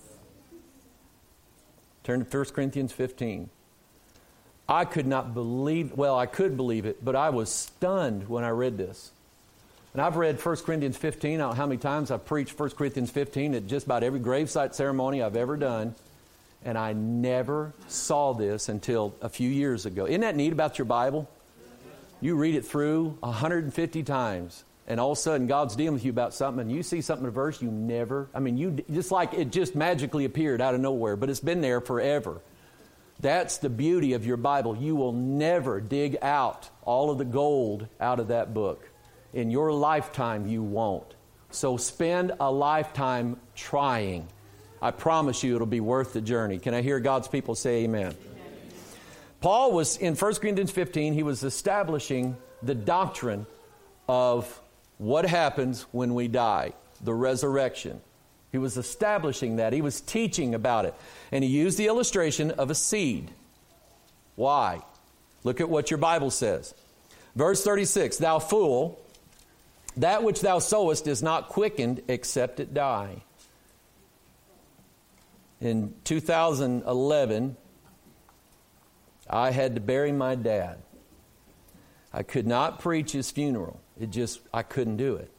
Turn to First Corinthians fifteen. I could not believe, well, I could believe it, but I was stunned when I read this. And I've read First Corinthians fifteen. I don't know how many times I've preached First Corinthians fifteen at just about every gravesite ceremony I've ever done. And I never saw this until a few years ago. Isn't that neat about your Bible? You read it through one hundred fifty times, and all of a sudden God's dealing with you about something, and you see something in a verse you never, I mean, you just like it just magically appeared out of nowhere, but it's been there forever. That's the beauty of your Bible. You will never dig out all of the gold out of that book. In your lifetime, you won't. So spend a lifetime trying. I promise you it'll be worth the journey. Can I hear God's people say amen? Amen. Paul was, in First Corinthians fifteen, he was establishing the doctrine of what happens when we die, the resurrection. He was establishing that. He was teaching about it. And he used the illustration of a seed. Why? Look at what your Bible says. Verse thirty-six, thou fool, that which thou sowest is not quickened except it die. In two thousand eleven, I had to bury my dad. I could not preach his funeral. It just, I couldn't do it.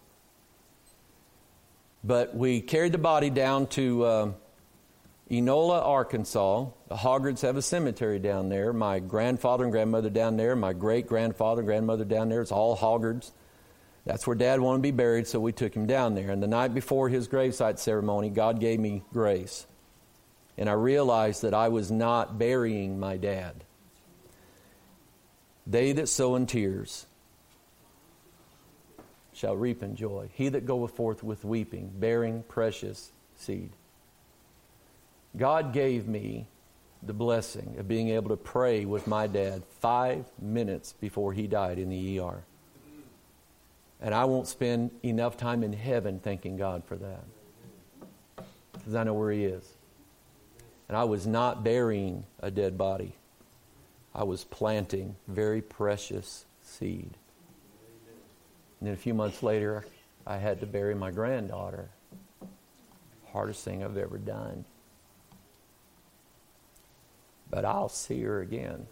But we carried the body down to uh, Enola, Arkansas. The Hoggards have a cemetery down there. My grandfather and grandmother down there. My great-grandfather and grandmother down there. It's all Hoggards. That's where Dad wanted to be buried, so we took him down there. And the night before his gravesite ceremony, God gave me grace. And I realized that I was not burying my dad. They that sow in tears shall reap in joy. He that goeth forth with weeping, bearing precious seed. God gave me the blessing of being able to pray with my dad five minutes before he died in the E R. And I won't spend enough time in heaven thanking God for that. Because I know where he is. And I was not burying a dead body. I was planting very precious seed. And then a few months later, I had to bury my granddaughter. Hardest thing I've ever done. But I'll see her again.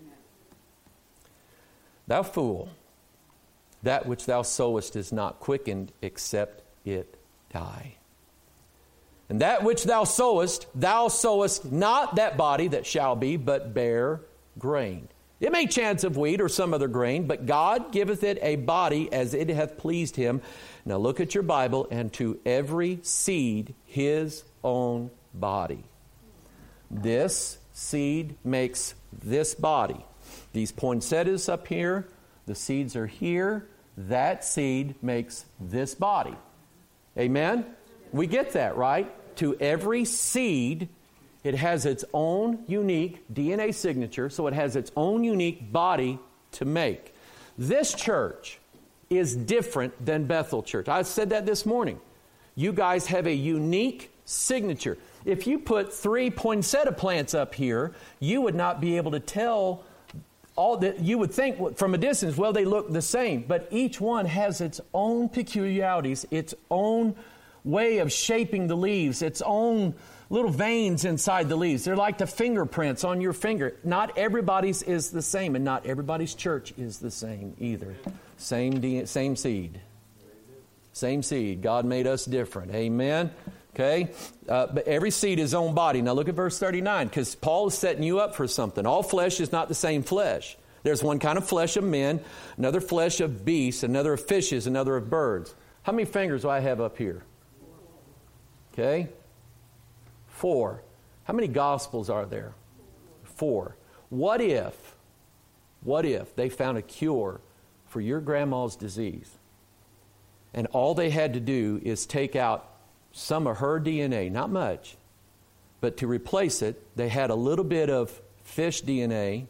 Thou fool, that which thou sowest is not quickened except it die. And that which thou sowest, thou sowest not that body that shall be, but bear grain. It may chance of wheat or some other grain, but God giveth it a body as it hath pleased him. Now look at your Bible, and to every seed his own body. This seed makes this body. These poinsettias up here, the seeds are here. That seed makes this body. Amen? We get that, right? To every seed, it has its own unique D N A signature, so it has its own unique body to make. This church is different than Bethel Church. I said that this morning. You guys have a unique signature. If you put three poinsettia plants up here, you would not be able to tell all that. You would think from a distance, well, they look the same, but each one has its own peculiarities, its own way of shaping the leaves, its own little veins inside the leaves. They're like the fingerprints on your finger. Not everybody's is the same, and not everybody's church is the same either. Same de- same seed. Same seed. God made us different. Amen? Okay? Uh, but every seed is own body. Now look at verse thirty-nine, because Paul is setting you up for something. All flesh is not the same flesh. There's one kind of flesh of men, another flesh of beasts, another of fishes, another of birds. How many fingers do I have up here? Okay? Four. How many gospels are there? Four. What if, what if they found a cure for your grandma's disease, and all they had to do is take out some of her D N A, not much, but to replace it, they had a little bit of fish D N A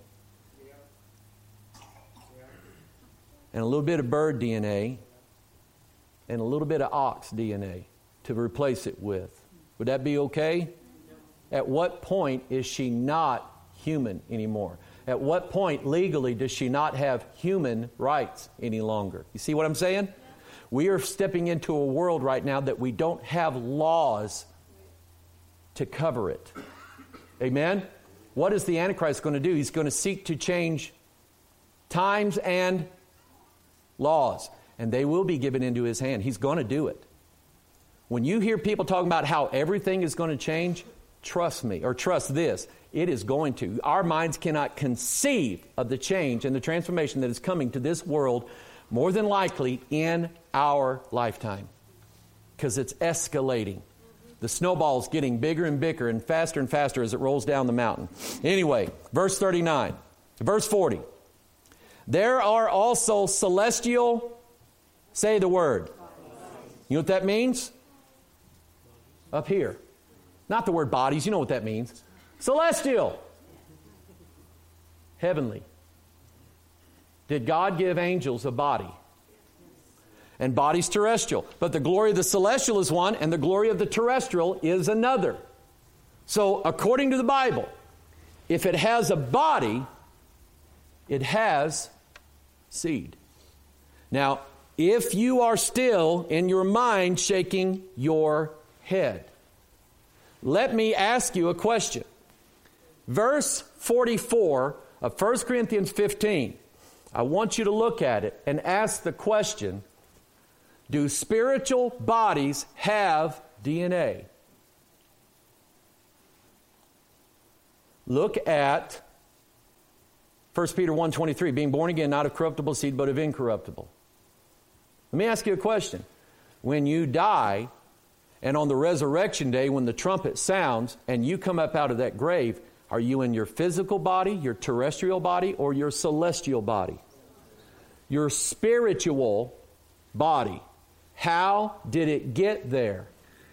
and a little bit of bird D N A and a little bit of ox D N A to replace it with. Would that be okay? At what point is she not human anymore? At what point legally does she not have human rights any longer? You see what I'm saying? We are stepping into a world right now that we don't have laws to cover it. Amen? What is the Antichrist going to do? He's going to seek to change times and laws, and they will be given into his hand. He's going to do it. When you hear people talking about how everything is going to change, trust me, or trust this, it is going to. Our minds cannot conceive of the change and the transformation that is coming to this world, more than likely in our lifetime, because it's escalating. The snowball's getting bigger and bigger and faster and faster as it rolls down the mountain. Anyway, verse thirty-nine, verse forty. There are also celestial Say the word. You know what that means? Up here. Not the word bodies. You know what that means. Celestial. Heavenly. Did God give angels a body? And bodies terrestrial. But the glory of the celestial is one, and the glory of the terrestrial is another. So, according to the Bible, if it has a body, it has seed. Now, if you are still in your mind shaking your head, let me ask you a question. Verse forty-four of First Corinthians fifteen, I want you to look at it and ask the question, do spiritual bodies have D N A? Look at First Peter one twenty-three, being born again, not of corruptible seed, but of incorruptible. Let me ask you a question. When you die, and on the resurrection day, when the trumpet sounds, and you come up out of that grave, are you in your physical body, your terrestrial body, or your celestial body? Your spiritual body. How did it get there?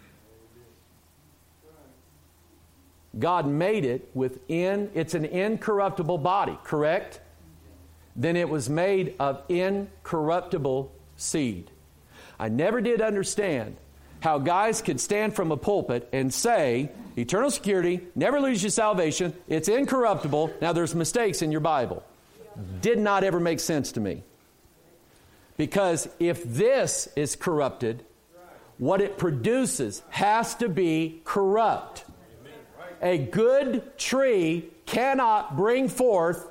God made it within, it's an incorruptible body, correct? Then it was made of incorruptible seed. I never did understand how guys could stand from a pulpit and say, eternal security, never lose your salvation, it's incorruptible, now there's mistakes in your Bible. Did not ever make sense to me. Because if this is corrupted, what it produces has to be corrupt. A good tree cannot bring forth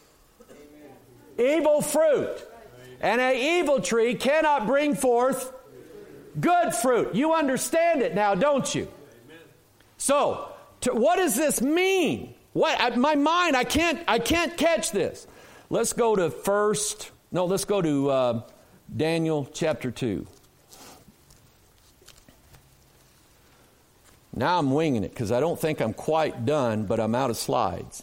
evil fruit. And an evil tree cannot bring forth good fruit. You understand it now, don't you? So, to, what does this mean? What I, my mind, I can't, I can't catch this. Let's go to first. No, let's go to uh, Daniel chapter two. Now I'm winging it because I don't think I'm quite done, but I'm out of slides.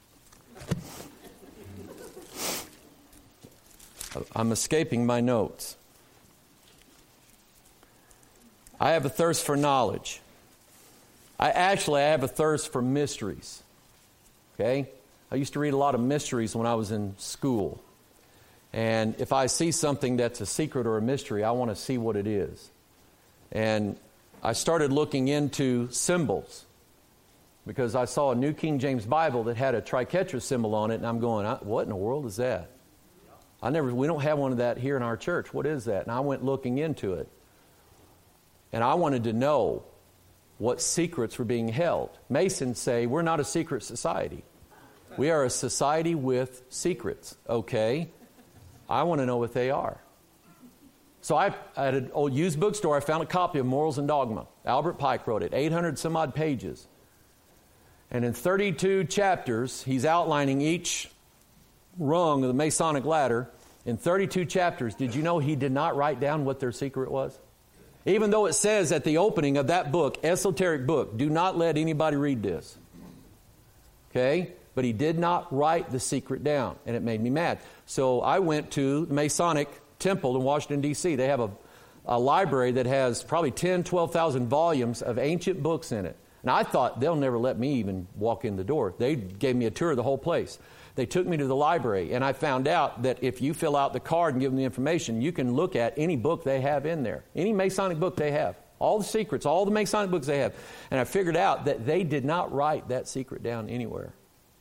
I'm escaping my notes. I have a thirst for knowledge. I actually I have a thirst for mysteries. Okay? I used to read a lot of mysteries when I was in school. And if I see something that's a secret or a mystery, I want to see what it is. And I started looking into symbols because I saw a New King James Bible that had a triquetra symbol on it, and I'm going, what in the world is that? I never. We don't have one of that here in our church. What is that? And I went looking into it. And I wanted to know what secrets were being held. Masons say we're not a secret society. We are a society with secrets. Okay. I want to know what they are. So I, at an old used bookstore, I found a copy of Morals and Dogma. Albert Pike wrote it, eight hundred some odd pages. And in thirty-two chapters, he's outlining each rung of the Masonic ladder. In thirty-two chapters, did you know he did not write down what their secret was? Even though it says at the opening of that book, esoteric book, do not let anybody read this. Okay? But he did not write the secret down, and it made me mad. So I went to the Masonic Temple in Washington, D C They have a, a library that has probably ten, twelve thousand volumes of ancient books in it. And I thought they'll never let me even walk in the door. They gave me a tour of the whole place. They took me to the library, and I found out that if you fill out the card and give them the information, you can look at any book they have in there, any Masonic book they have, all the secrets, all the Masonic books they have. And I figured out that they did not write that secret down anywhere.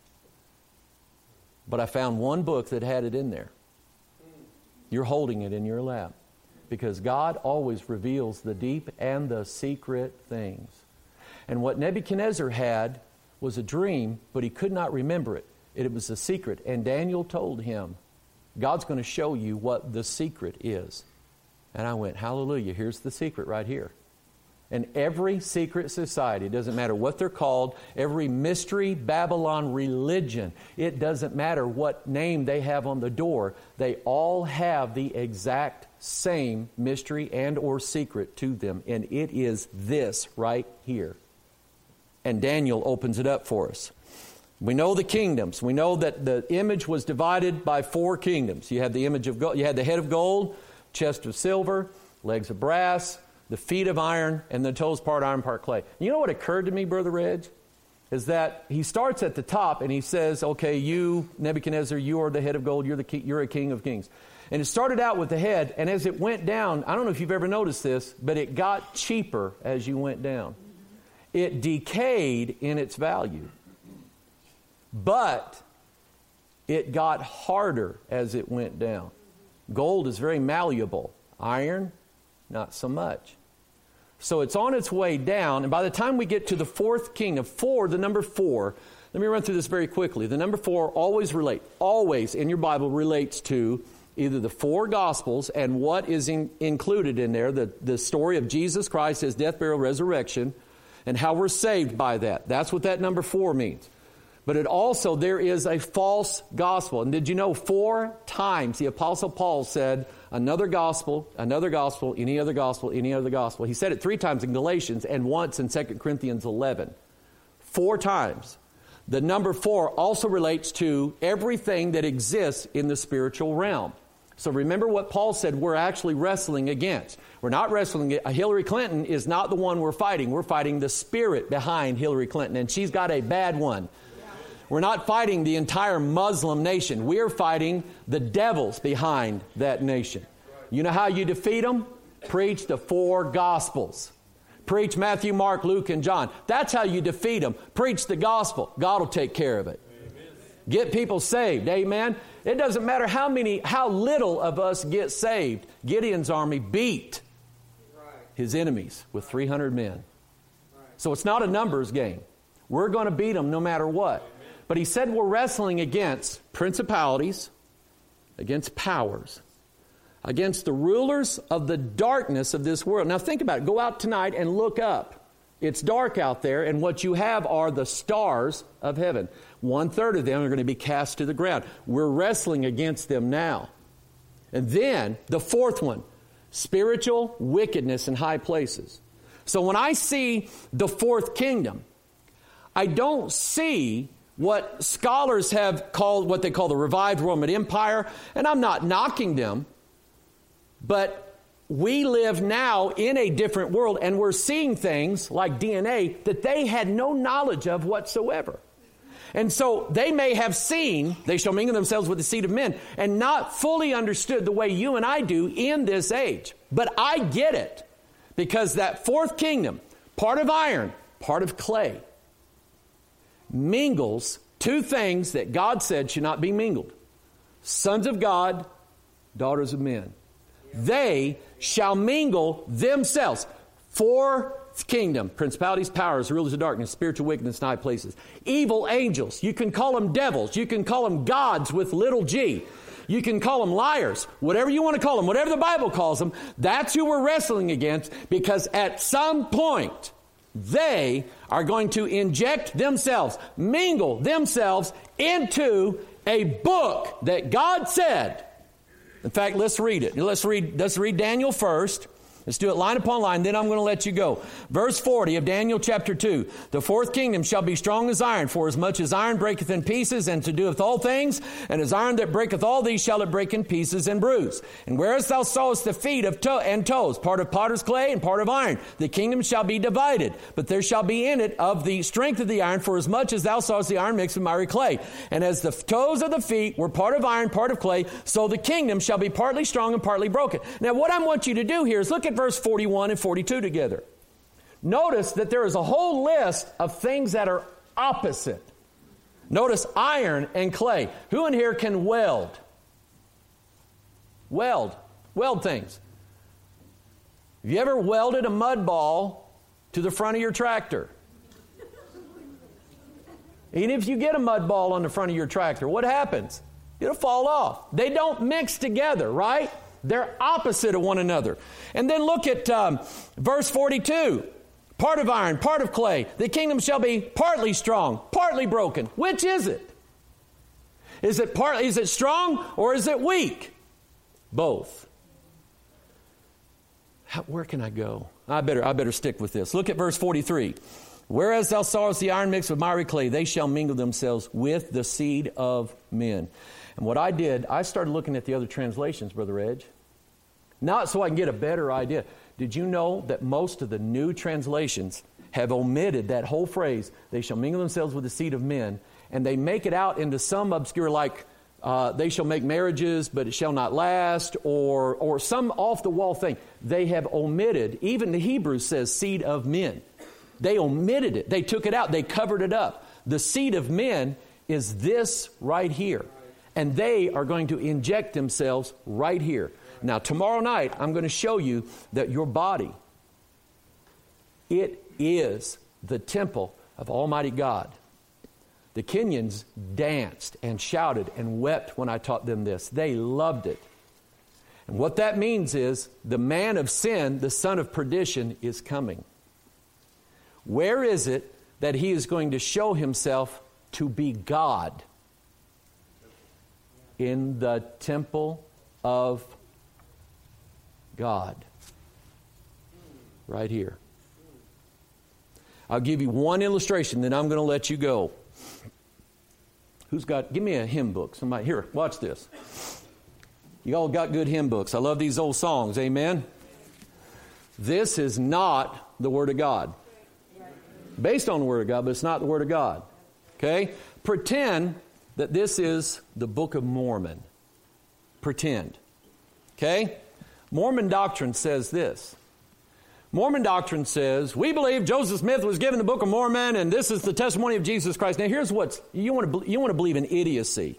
But I found one book that had it in there. You're holding it in your lap because God always reveals the deep and the secret things. And what Nebuchadnezzar had was a dream, but he could not remember it. It was a secret. And Daniel told him, God's going to show you what the secret is. And I went, hallelujah, here's the secret right here. And every secret society, it doesn't matter what they're called, every mystery Babylon religion, it doesn't matter what name they have on the door, they all have the exact same mystery and or secret to them. And it is this right here. And Daniel opens it up for us. We know the kingdoms. We know that the image was divided by four kingdoms. You had the image of gold, you had the head of gold, chest of silver, legs of brass, the feet of iron, and the toes part iron, part clay. You know what occurred to me, Brother Reg? Is that he starts at the top and he says, okay, you, Nebuchadnezzar, you are the head of gold, you're, the king, you're a king of kings. And it started out with the head, and as it went down, I don't know if you've ever noticed this, but it got cheaper as you went down. It decayed in its value. But it got harder as it went down. Gold is very malleable. Iron, not so much. So it's on its way down, and by the time we get to the fourth kingdom, four, the number four, let me run through this very quickly. The number four always relate, always in your Bible relates to either the four Gospels and what is in, included in there, the, the story of Jesus Christ, His death, burial, resurrection, and how we're saved by that. That's what that number four means. But it also, there is a false gospel. And did you know four times the Apostle Paul said, another gospel, another gospel, any other gospel, any other gospel. He said it three times in Galatians and once in Second Corinthians eleven. Four times. The number four also relates to everything that exists in the spiritual realm. So remember what Paul said we're actually wrestling against. We're not wrestling, Hillary Clinton is not the one we're fighting. We're fighting the spirit behind Hillary Clinton, and she's got a bad one. We're not fighting the entire Muslim nation. We're fighting the devils behind that nation. You know how you defeat them? Preach the four Gospels. Preach Matthew, Mark, Luke, and John. That's how you defeat them. Preach the gospel. God will take care of it. Amen. Get people saved. Amen. It doesn't matter how many, how little of us get saved. Gideon's army beat his enemies with three hundred men. So it's not a numbers game. We're going to beat them no matter what. But he said we're wrestling against principalities, against powers, against the rulers of the darkness of this world. Now think about it. Go out tonight and look up. It's dark out there, and what you have are the stars of heaven. One third of them are going to be cast to the ground. We're wrestling against them now. And then the fourth one, spiritual wickedness in high places. So when I see the fourth kingdom, I don't see what scholars have called, what they call the revived Roman Empire, and I'm not knocking them, but we live now in a different world, and we're seeing things like D N A that they had no knowledge of whatsoever. And so they may have seen, they shall mingle themselves with the seed of men, and not fully understood the way you and I do in this age. But I get it, because that fourth kingdom, part of iron, part of clay, mingles two things that God said should not be mingled. Sons of God, daughters of men. They shall mingle themselves. Fourth kingdom, principalities, powers, rulers of darkness, spiritual wickedness in high places. Evil angels. You can call them devils. You can call them gods with little g. You can call them liars. Whatever you want to call them, whatever the Bible calls them, that's who we're wrestling against, because at some point they are going to inject themselves, mingle themselves into a book that God said. In fact, let's read it. Let's read, let's read Daniel first. Let's do it line upon line, then I'm going to let you go. Verse forty of Daniel chapter two. The fourth kingdom shall be strong as iron, for as much as iron breaketh in pieces, and to doeth all things, and as iron that breaketh all these shall it break in pieces and bruise. And whereas thou sawest the feet of toe and toes, part of potter's clay and part of iron, the kingdom shall be divided, but there shall be in it of the strength of the iron, for as much as thou sawest the iron mixed with miry clay. And as the toes of the feet were part of iron, part of clay, so the kingdom shall be partly strong and partly broken. Now what I want you to do here is look at verse forty-one and forty-two together. Notice that there is a whole list of things that are opposite. Notice iron and clay. Who in here can weld? Weld. Weld things. Have you ever welded a mud ball to the front of your tractor? Even if you get a mud ball on the front of your tractor, what happens? It'll fall off. They don't mix together, right? They're opposite of one another. And then look at um, verse forty-two. Part of iron, part of clay. The kingdom shall be partly strong, partly broken. Which is it? Is it partly, is it strong or is it weak? Both. How, where can I go? I better, I better stick with this. Look at verse forty-three. Whereas thou sawest the iron mixed with miry clay, they shall mingle themselves with the seed of men. And what I did, I started looking at the other translations, Brother Edge. Not so I can get a better idea. Did you know that most of the new translations have omitted that whole phrase, they shall mingle themselves with the seed of men, and they make it out into some obscure, like, uh, they shall make marriages, but it shall not last, or, or some off-the-wall thing. They have omitted, even the Hebrew says seed of men. They omitted it. They took it out. They covered it up. The seed of men is this right here. And they are going to inject themselves right here. Now, tomorrow night, I'm going to show you that your body, it is the temple of Almighty God. The Kenyans danced and shouted and wept when I taught them this. They loved it. And what that means is the man of sin, the son of perdition, is coming. Where is it that he is going to show himself to be God? In the temple of God. Right here. I'll give you one illustration, then I'm going to let you go. Who's got, give me a hymn book. Somebody, here, watch this. You all got good hymn books. I love these old songs, amen? This is not the Word of God. Based on the Word of God, but it's not the Word of God. Okay? Pretend that this is the Book of Mormon. Pretend. Okay? Mormon doctrine says this. Mormon doctrine says, we believe Joseph Smith was given the Book of Mormon, and this is the testimony of Jesus Christ. Now here's what's, you want to, you want to believe in idiocy.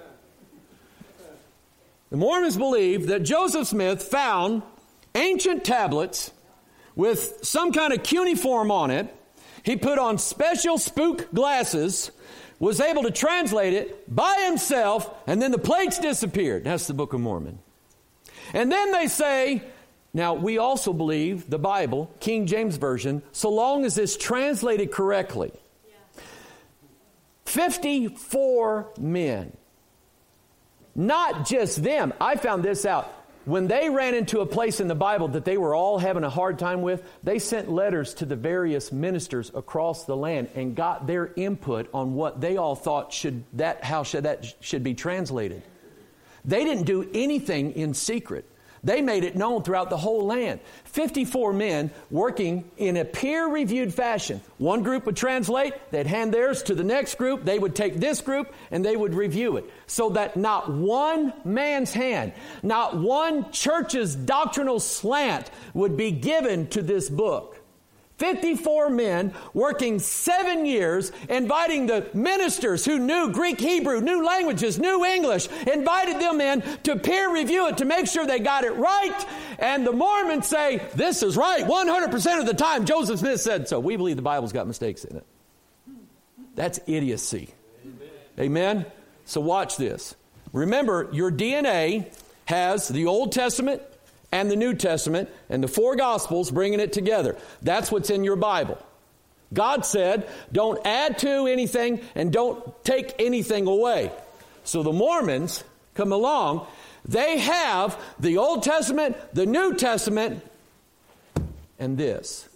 The Mormons believe that Joseph Smith found ancient tablets with some kind of cuneiform on it. He put on special spook glasses, was able to translate it by himself, and then the plates disappeared. That's the Book of Mormon. And then they say, now we also believe the Bible, King James Version, so long as it's translated correctly. Yeah. fifty-four men. Not just them. I found this out. When they ran into a place in the Bible that they were all having a hard time with, they sent letters to the various ministers across the land and got their input on what they all thought should that how should that should be translated. They didn't do anything in secret. They made it known throughout the whole land. fifty-four men working in a peer-reviewed fashion. One group would translate, they'd hand theirs to the next group, they would take this group, and they would review it. So that not one man's hand, not one church's doctrinal slant would be given to this book. fifty-four men working seven years, inviting the ministers who knew Greek, Hebrew, knew languages, knew English, invited them in to peer review it to make sure they got it right. And the Mormons say, this is right one hundred percent of the time. Joseph Smith said so. We believe the Bible's got mistakes in it. That's idiocy. Amen? Amen? So watch this. Remember, your D N A has the Old Testament and the New Testament and the four Gospels bringing it together. That's what's in your Bible. God said, don't add to anything and don't take anything away. So the Mormons come along. They have the Old Testament, the New Testament, and this.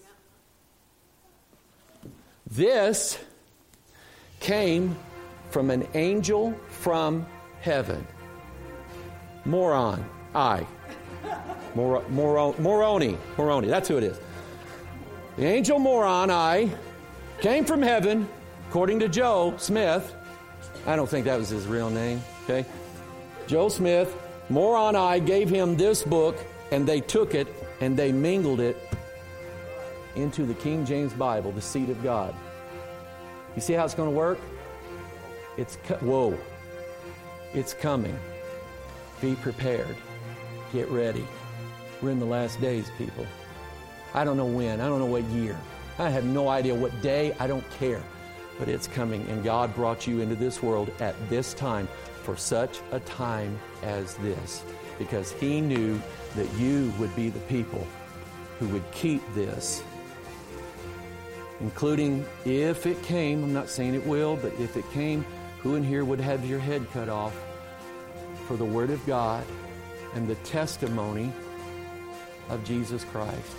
This came from an angel from heaven. Moron. I. Mor- Mor- Moroni. Moroni. That's who it is. The angel Moroni came from heaven, according to Joe Smith. I don't think that was his real name. Okay. Joe Smith. Moroni gave him this book, and they took it and they mingled it into the King James Bible, the seed of God. You see how it's going to work? It's co- whoa. It's coming. Be prepared. Get ready. We're in the last days, people. I don't know when. I don't know what year. I have no idea what day. I don't care. But it's coming, and God brought you into this world at this time for such a time as this, because He knew that you would be the people who would keep this, including if it came, I'm not saying it will, but if it came, who in here would have your head cut off for the Word of God and the testimony of Jesus Christ?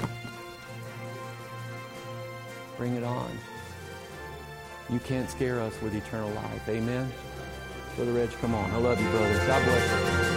Bring it on. You can't scare us with eternal life. Amen? Brother Reg, come on. I love you, brother. God bless you.